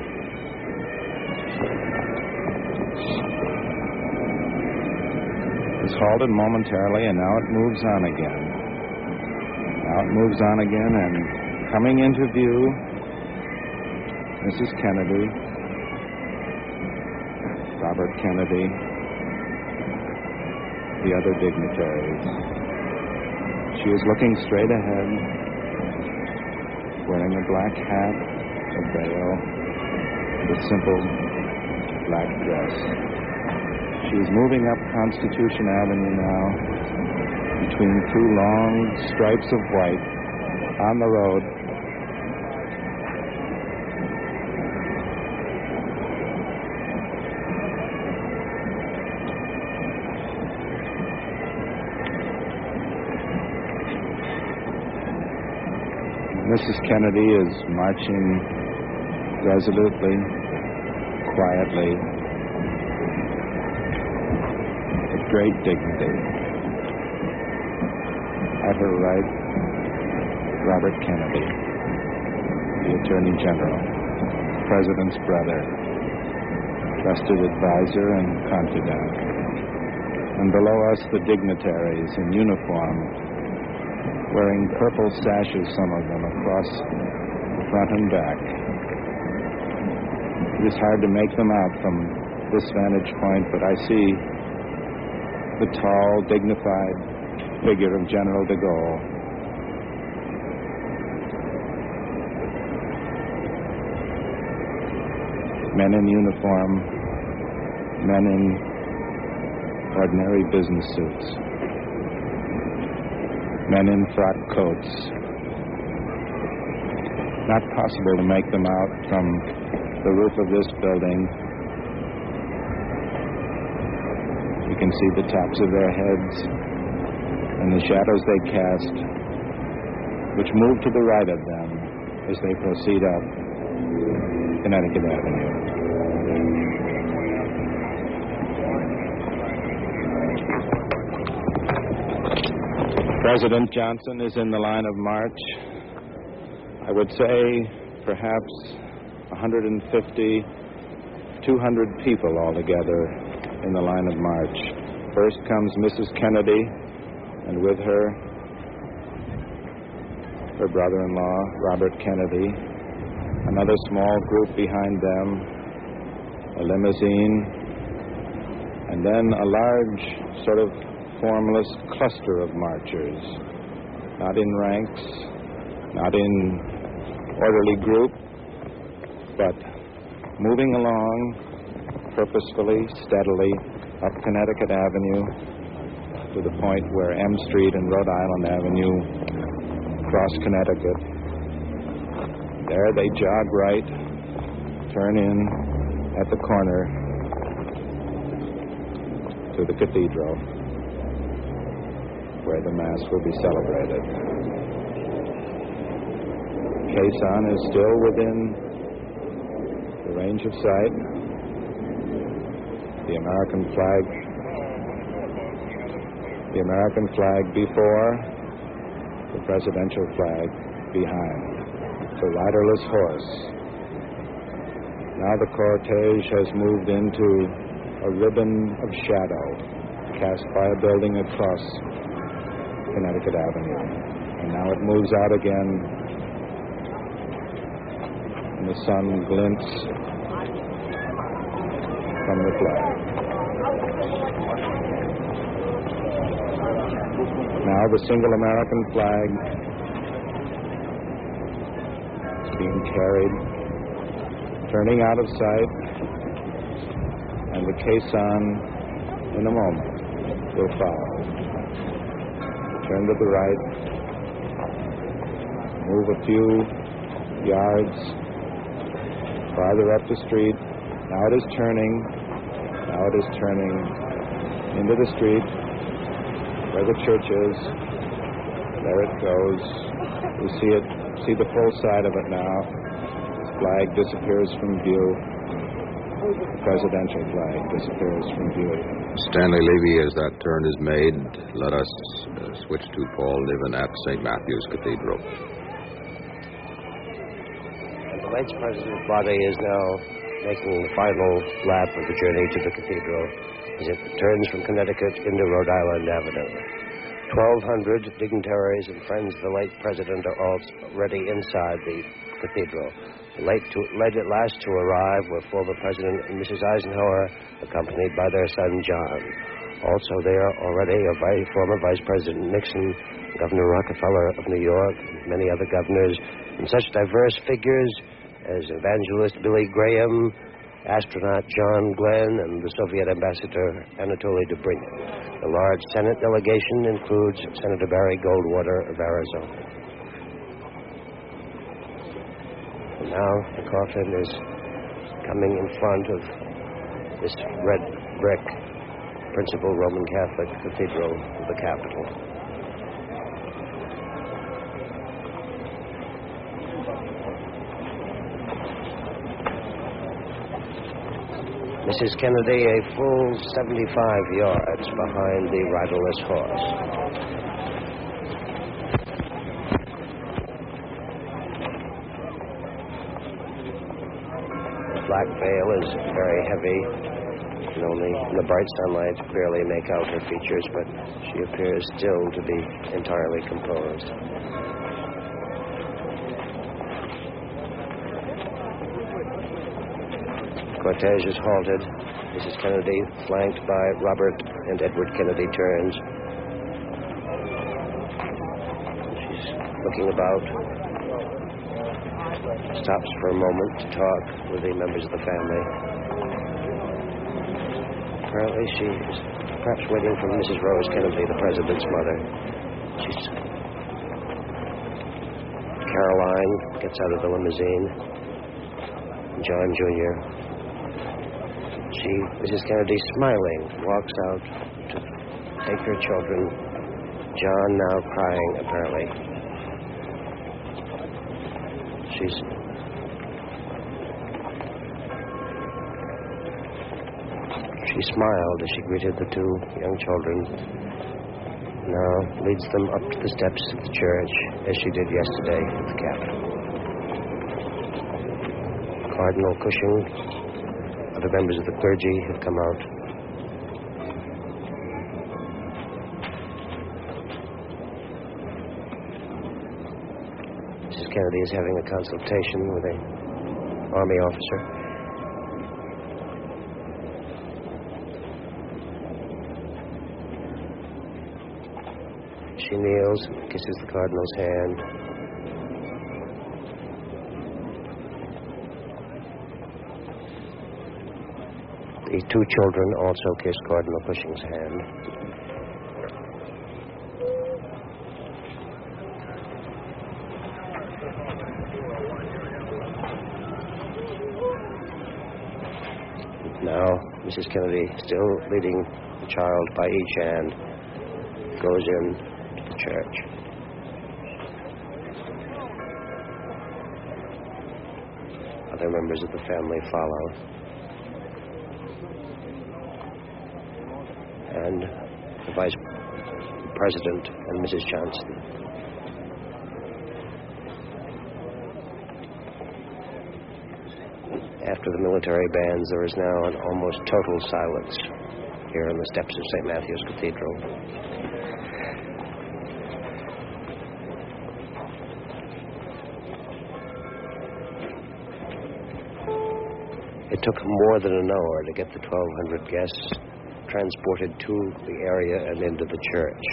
it's halted momentarily, and now it moves on again. Now it moves on again, and coming into view, Mrs. Kennedy, Robert Kennedy, the other dignitaries. She is looking straight ahead, wearing a black hat, a veil, and a simple black dress. She is moving up Constitution Avenue now, between 2 long stripes of white on the road. Mrs. Kennedy is marching resolutely, quietly, with great dignity. At her right, Robert Kennedy, the Attorney General, the President's brother. trusted advisor and confidant. And below us, the dignitaries in uniform, wearing purple sashes, some of them, across the front and back. It is hard to make them out from this vantage point, but I see the tall, dignified figure of General de Gaulle. Men in uniform, men in ordinary business suits, men in frock coats. Not possible to make them out from the roof of this building. You can see the tops of their heads and the shadows they cast, which move to the right of them as they proceed up Connecticut Avenue. President Johnson is in the line of march. I would say perhaps 150, 200 people altogether in the line of march. First comes Mrs. Kennedy, and with her, her brother-in-law, Robert Kennedy. Another small group behind them, a limousine, and then a large sort of formless cluster of marchers, not in ranks, not in orderly group, but moving along purposefully, steadily up Connecticut Avenue to the point where M Street and Rhode Island Avenue cross Connecticut. There they jog right, turn in at the corner to the cathedral, where the Mass will be celebrated. Quezon is still within the range of sight. The American flag before, the presidential flag behind. The riderless horse. Now the cortege has moved into a ribbon of shadow cast by a building across Connecticut Avenue. And now it moves out again, and the sun glints from the flag. Now the single American flag is being carried, turning out of sight, and the caisson in a moment will follow. Turn to the right, move a few yards farther up the street. Now it is turning into the street where the church is. There it goes. You see the full side of it now. The flag disappears from view. The presidential flag disappears from view. Stanley Levy, as that turn is made, let us switch to Paul Niven at St. Matthew's Cathedral. And the late President's body is now making the final lap of the journey to the cathedral as it turns from Connecticut into Rhode Island Avenue. 1,200 dignitaries and friends of the late President are already inside the cathedral. Late at last to arrive were former President and Mrs. Eisenhower, accompanied by their son John. Also there already are former Vice President Nixon, Governor Rockefeller of New York, many other governors, and such diverse figures as evangelist Billy Graham, astronaut John Glenn, and the Soviet ambassador Anatoly Dobrynin. The large Senate delegation includes Senator Barry Goldwater of Arizona. And now the coffin is coming in front of this red brick principal Roman Catholic cathedral of the capital. Mrs. Kennedy, a full 75 yards behind the riderless horse. The black veil is very heavy. You can only, in the bright sunlight, barely make out her features, but she appears still to be entirely composed. Cortege is halted. Mrs. Kennedy, flanked by Robert and Edward Kennedy, turns. She's looking about, stops for a moment to talk with the members of the family. Apparently she is perhaps waiting for Mrs. Rose Kennedy, the president's mother. Caroline gets out of the limousine. John Jr. Mrs. Kennedy, smiling, walks out to take her children. John now crying, apparently. She smiled as she greeted the two young children. Now leads them up to the steps of the church, as she did yesterday at the Capitol. Cardinal Cushing, other members of the clergy have come out. Mrs. Kennedy is having a consultation with an Army officer. She kneels, kisses the Cardinal's hand. The two children also kiss Cardinal Cushing's hand. Now, Mrs. Kennedy, still leading the child by each hand, goes in to the church. Other members of the family follow. And the Vice President and Mrs. Johnson. After the military bands, there is now an almost total silence here on the steps of St. Matthew's Cathedral. It took more than an hour to get the 1,200 guests transported to the area and into the church.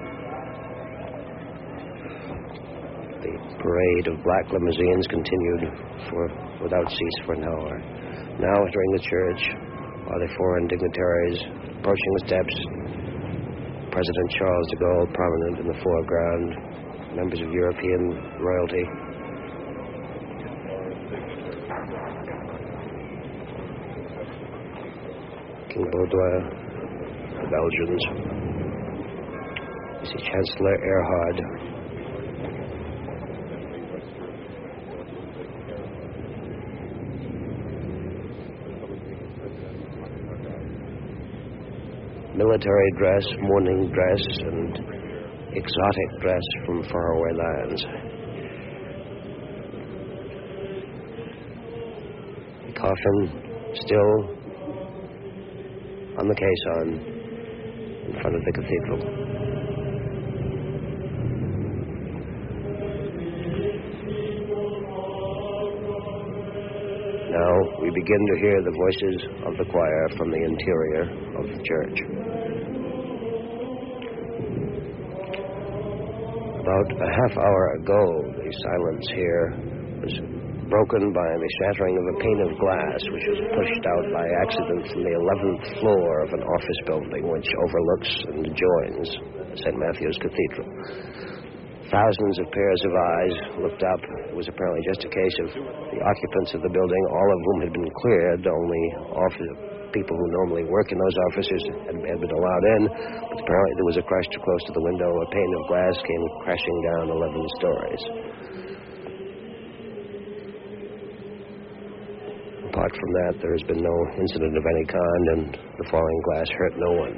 The parade of black limousines continued without cease for an hour. Now entering the church are the foreign dignitaries approaching the steps. President Charles de Gaulle prominent in the foreground, members of European royalty. King Baudouin, the Belgians. You see Chancellor Erhard. Military dress, mourning dress, and exotic dress from faraway lands. The coffin still on the caisson in front of the cathedral. Now we begin to hear the voices of the choir from the interior of the church. About a half hour ago, the silence here was broken by the shattering of a pane of glass, which was pushed out by accident from the 11th floor of an office building which overlooks and adjoins St. Matthew's Cathedral. Thousands of pairs of eyes looked up. It was apparently just a case of the occupants of the building, all of whom had been cleared. Only people who normally work in those offices had been allowed in. But apparently there was a crush too close to the window. A pane of glass came crashing down 11 stories. Apart from that, there has been no incident of any kind, and the falling glass hurt no one.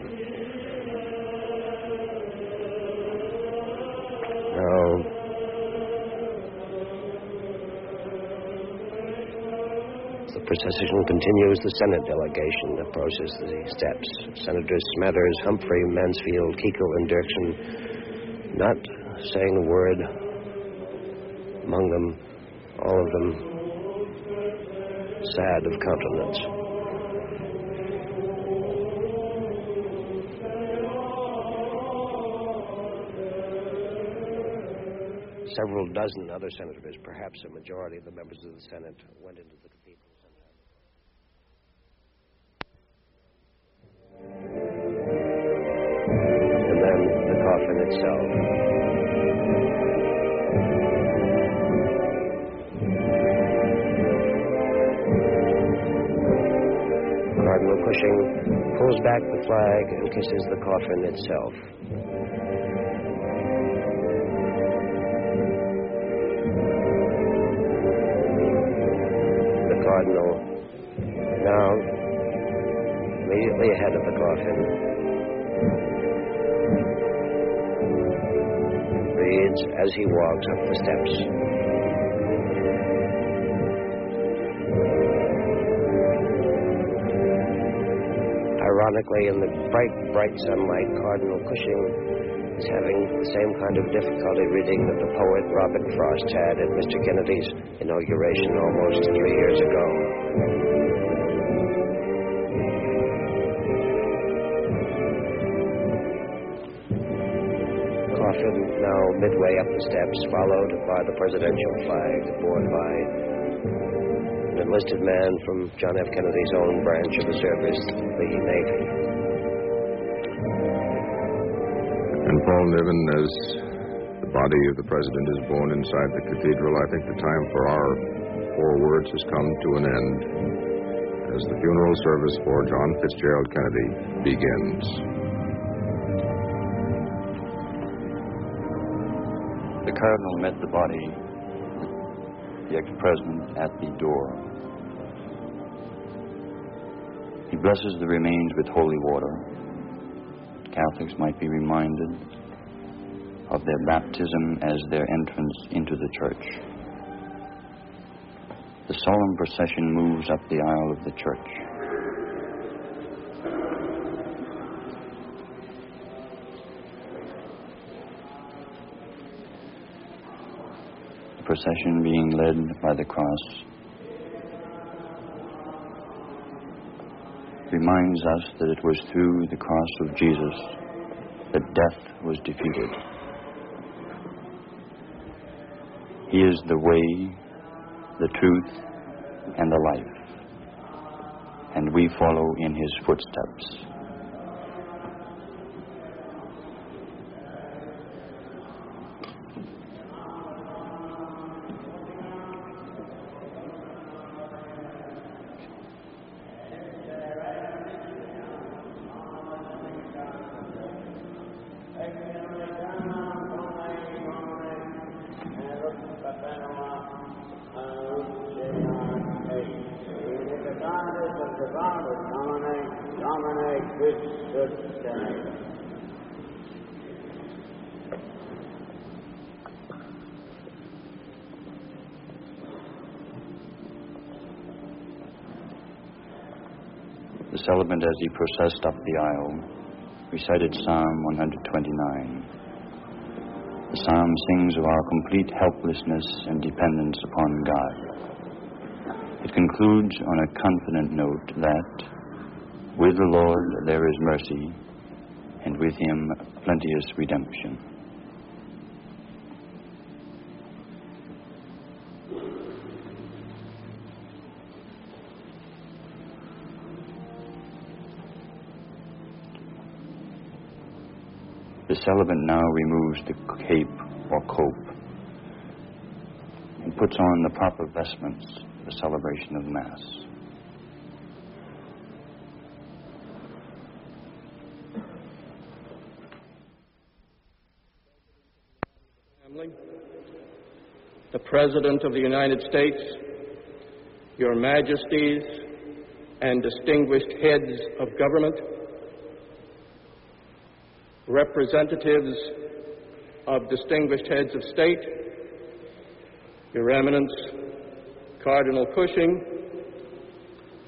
Now, the procession continues. The Senate delegation approaches the steps. Senators Smathers, Humphrey, Mansfield, Kuechel, and Dirksen not saying a word. Among them, all of them sad of countenance. Several dozen other senators, perhaps a majority of the members of the Senate, went into the cathedral. And then the coffin itself. Cardinal Cushing pulls back the flag and kisses the coffin itself. Cardinal, now immediately ahead of the coffin, reads as he walks up the steps. Ironically, in the bright sunlight, Cardinal Cushing is having the same kind of difficulty reading that the poet Robert Frost had at Mr. Kennedy's inauguration almost 3 years ago. Coffin now midway up the steps, followed by the presidential flag borne by an enlisted man from John F. Kennedy's own branch of the service, the Navy. And Paul Niven, as the body of the president is borne inside the cathedral, I think the time for our 4 words has come to an end as the funeral service for John Fitzgerald Kennedy begins. The Cardinal met the body, the ex-president, at the door. He blesses the remains with holy water. Catholics might be reminded of their baptism as their entrance into the church. The solemn procession moves up the aisle of the church. The procession being led by the cross reminds us that it was through the cross of Jesus that death was defeated. He is the way, the truth, and the life, and we follow in his footsteps. The celebrant, as he processed up the aisle, recited Psalm 129. The psalm sings of our complete helplessness and dependence upon God. It concludes on a confident note that, with the Lord there is mercy, and with him plenteous redemption. The celebrant now removes the cape or cope and puts on the proper vestments for the celebration of Mass. The President of the United States, Your Majesties and distinguished heads of government, representatives of distinguished heads of state, Your Eminence, Cardinal Cushing,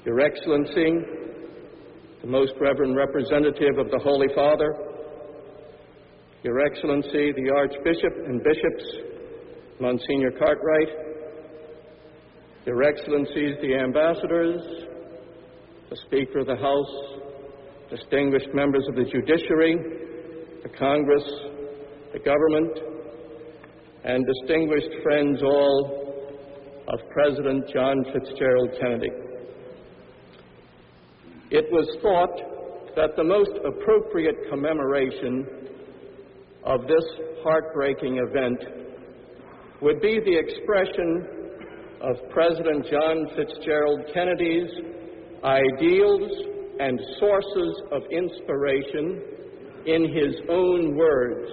Your Excellency, the Most Reverend Representative of the Holy Father, Your Excellency, the Archbishop and Bishops, Monsignor Cartwright, Your Excellencies, the Ambassadors, the Speaker of the House, distinguished members of the Judiciary, the Congress, the Government, and distinguished friends all of President John Fitzgerald Kennedy. It was thought that the most appropriate commemoration of this heartbreaking event would be the expression of President John Fitzgerald Kennedy's ideals and sources of inspiration in his own words.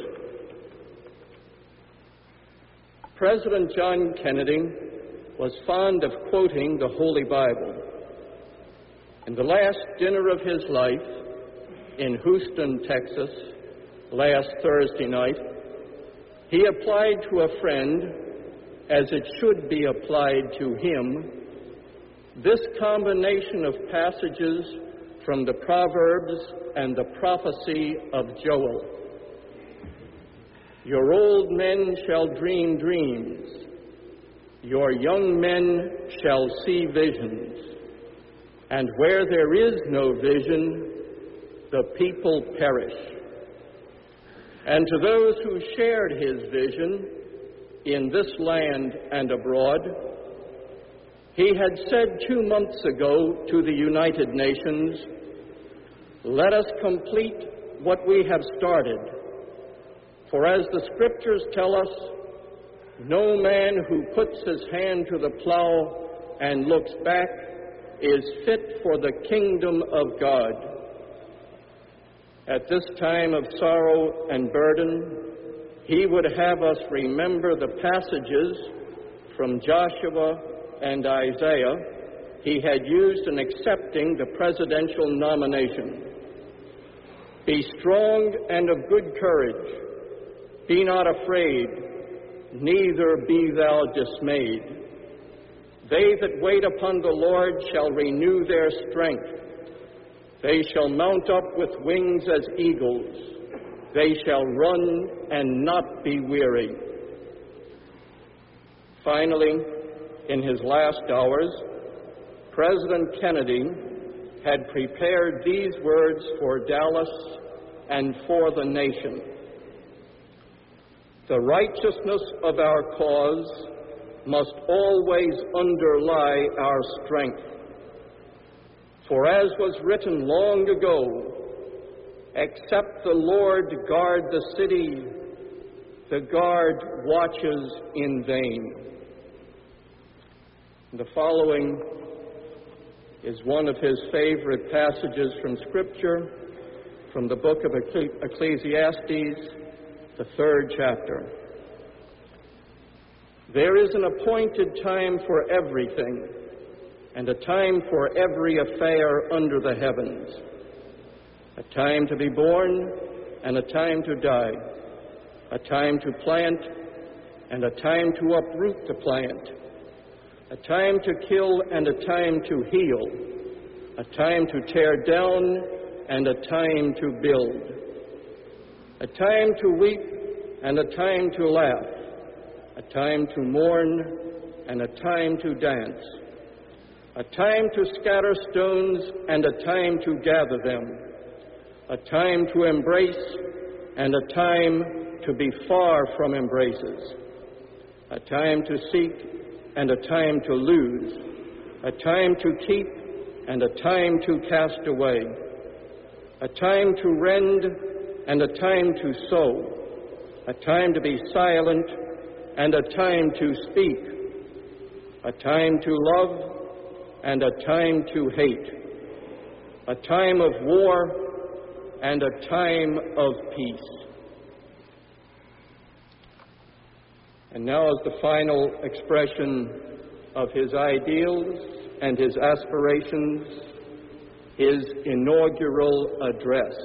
President John Kennedy was fond of quoting the Holy Bible. In the last dinner of his life in Houston, Texas, last Thursday night, he applied to a friend, as it should be applied to him, this combination of passages from the Proverbs and the prophecy of Joel. Your old men shall dream dreams, your young men shall see visions, and where there is no vision, the people perish. And to those who shared his vision in this land and abroad, he had said 2 months ago to the United Nations, "Let us complete what we have started. For as the Scriptures tell us, no man who puts his hand to the plow and looks back is fit for the kingdom of God." At this time of sorrow and burden, he would have us remember the passages from Joshua and Isaiah he had used in accepting the presidential nomination. Be strong and of good courage. Be not afraid, neither be thou dismayed. They that wait upon the Lord shall renew their strength. They shall mount up with wings as eagles. They shall run and not be weary. Finally, in his last hours, President Kennedy had prepared these words for Dallas and for the nation. The righteousness of our cause must always underlie our strength. For as was written long ago, except the Lord guard the city, the guard watches in vain. The following is one of his favorite passages from Scripture, from the book of Ecclesiastes, the 3rd chapter. There is an appointed time for everything, and a time for every affair under the heavens. A time to be born and a time to die. A time to plant and a time to uproot the plant. A time to kill and a time to heal. A time to tear down and a time to build. A time to weep and a time to laugh. A time to mourn and a time to dance. A time to scatter stones and a time to gather them. A time to embrace and a time to be far from embraces. A time to seek and a time to lose. A time to keep and a time to cast away. A time to rend and a time to sow. A time to be silent and a time to speak. A time to love and a time to hate. A time of war and a time of peace. And now, as the final expression of his ideals and his aspirations, his inaugural address.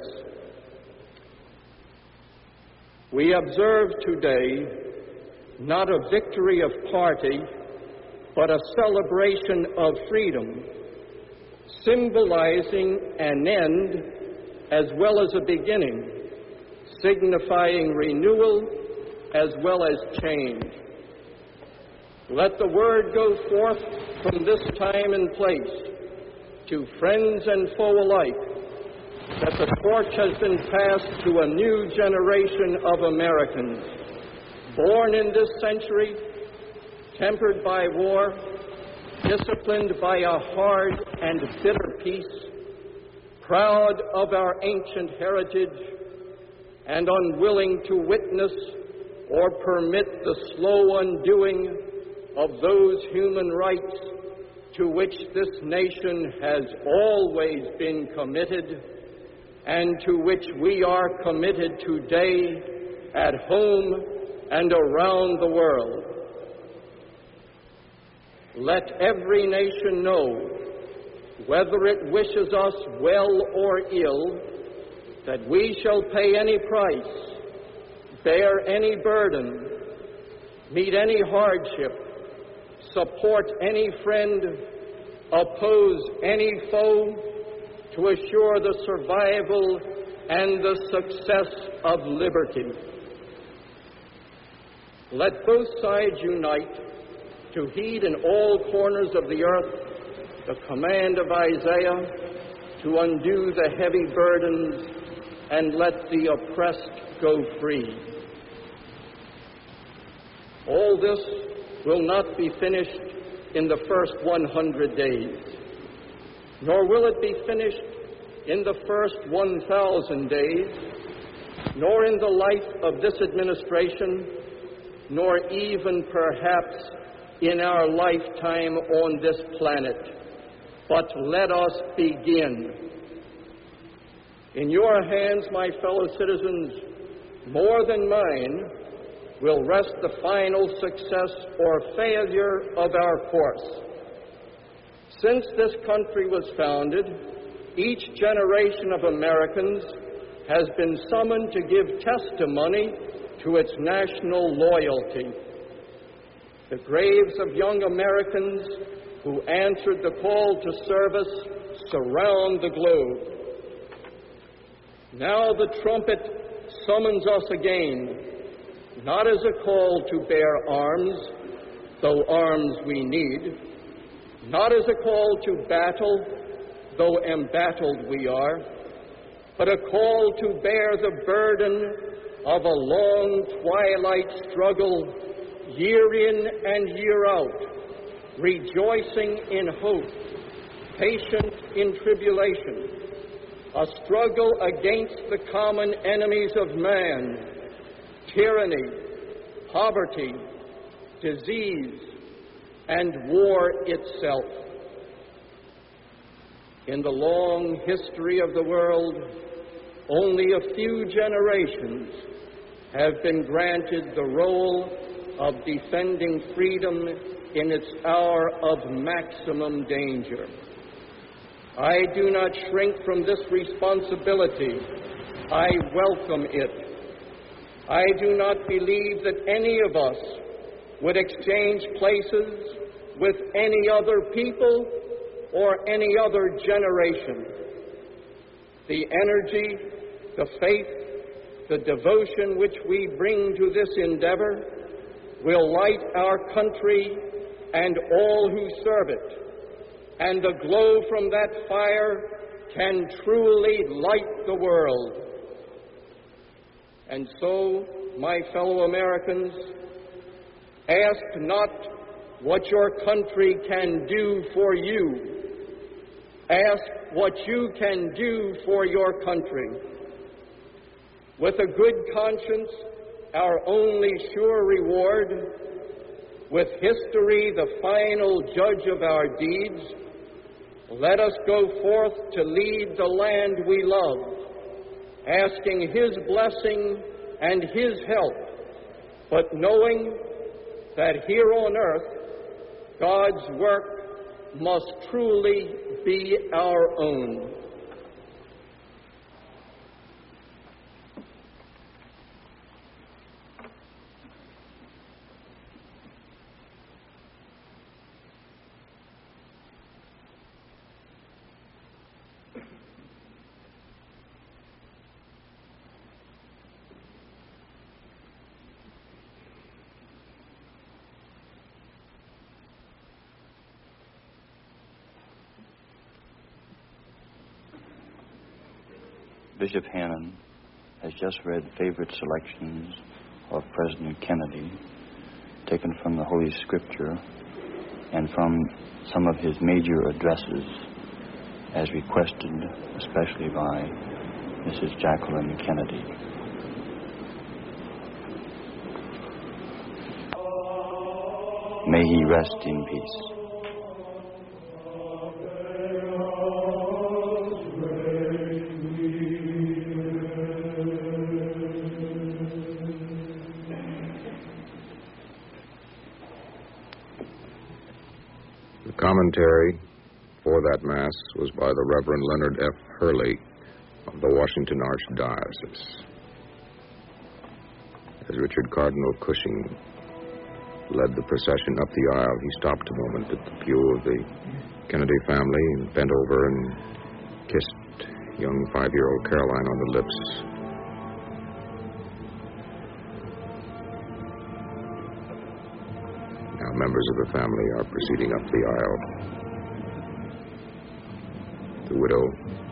We observe today not a victory of party, but a celebration of freedom, symbolizing an end as well as a beginning, signifying renewal as well as change. Let the word go forth from this time and place to friends and foe alike that the torch has been passed to a new generation of Americans, born in this century, tempered by war, disciplined by a hard and bitter peace, proud of our ancient heritage, and unwilling to witness or permit the slow undoing of those human rights to which this nation has always been committed and to which we are committed today at home and around the world. Let every nation know, whether it wishes us well or ill, that we shall pay any price, bear any burden, meet any hardship, support any friend, oppose any foe, to assure the survival and the success of liberty. Let both sides unite to heed in all corners of the earth the command of Isaiah to undo the heavy burdens and let the oppressed go free. All this will not be finished in the first 100 days, nor will it be finished in the first 1,000 days, nor in the life of this administration, nor even perhaps in our lifetime on this planet. But let us begin. In your hands, my fellow citizens, more than mine, will rest the final success or failure of our course. Since this country was founded, each generation of Americans has been summoned to give testimony to its national loyalty. The graves of young Americans who answered the call to service surround the globe. Now the trumpet summons us again, not as a call to bear arms, though arms we need, not as a call to battle, though embattled we are, but a call to bear the burden of a long twilight struggle, year in and year out, rejoicing in hope, patient in tribulation, a struggle against the common enemies of man, tyranny, poverty, disease, and war itself. In the long history of the world, only a few generations have been granted the role of defending freedom in its hour of maximum danger. I do not shrink from this responsibility. I welcome it. I do not believe that any of us would exchange places with any other people or any other generation. The energy, the faith, the devotion which we bring to this endeavor will light our country and all who serve it, and the glow from that fire can truly light the world. And so, my fellow Americans, ask not what your country can do for you. Ask what you can do for your country. With a good conscience, our only sure reward, with history the final judge of our deeds, let us go forth to lead the land we love, asking His blessing and His help, but knowing that here on earth, God's work must truly be our own. Bishop Hannon has just read favorite selections of President Kennedy, taken from the Holy Scripture and from some of his major addresses, as requested especially by Mrs. Jacqueline Kennedy. May he rest in peace. The commentary for that Mass was by the Reverend Leonard F. Hurley of the Washington Archdiocese. As Richard Cardinal Cushing led the procession up the aisle, he stopped a moment at the pew of the Kennedy family and bent over and kissed young 5-year-old Caroline on the lips. Now members of the family are proceeding up the aisle. The widow,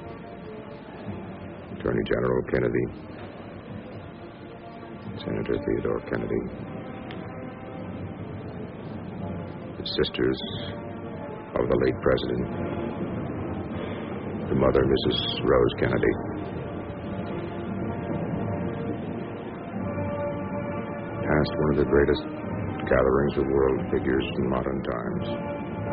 Attorney General Kennedy, Senator Theodore Kennedy, the sisters of the late president, the mother, Mrs. Rose Kennedy. Past one of the greatest gatherings of world figures in modern times.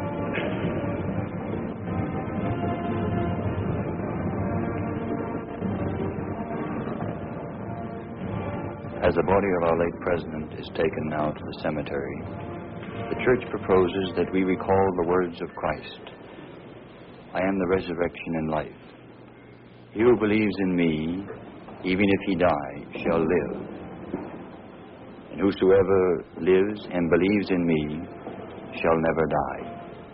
As the body of our late president is taken now to the cemetery, the Church proposes that we recall the words of Christ. I am the resurrection and life. He who believes in me, even if he die, shall live. And whosoever lives and believes in me shall never die.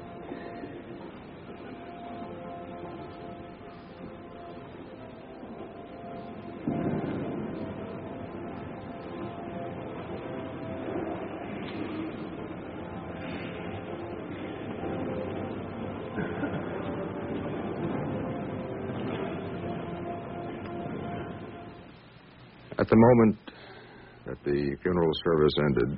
At the moment that the funeral service ended,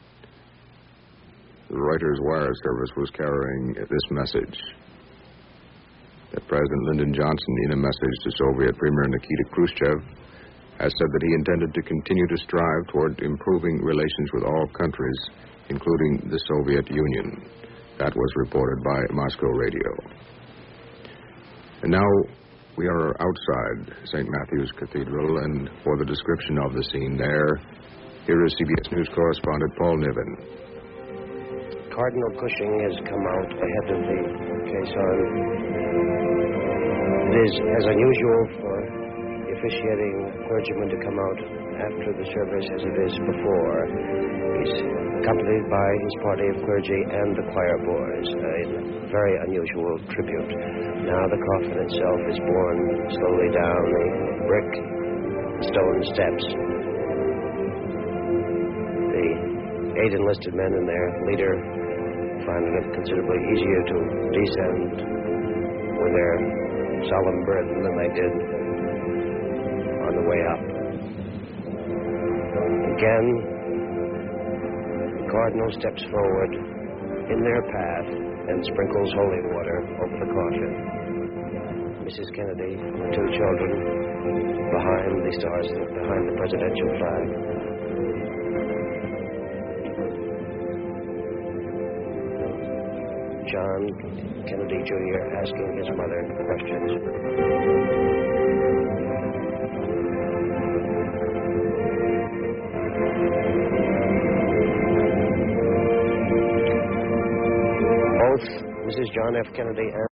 the Reuters wire service was carrying this message, that President Lyndon Johnson, in a message to Soviet Premier Nikita Khrushchev, has said that he intended to continue to strive toward improving relations with all countries, including the Soviet Union. That was reported by Moscow Radio. And now we are outside St. Matthew's Cathedral, and for the description of the scene there, here is CBS News correspondent Paul Niven. Cardinal Cushing has come out ahead of the caisson. It is as unusual for the officiating clergyman to come out after the service as it is before. He's accompanied by his party of clergy and the choir boys, a very unusual tribute. Now the coffin itself is borne slowly down the brick stone steps. The 8 enlisted men and their leader finding it considerably easier to descend with their solemn burden than they did on the way up. Again, the cardinal steps forward in their path and sprinkles holy water over the coffin. Mrs. Kennedy, the 2 children, behind the stars, behind the presidential flag. John Kennedy Jr. asking his mother questions. Both Mrs. John F. Kennedy and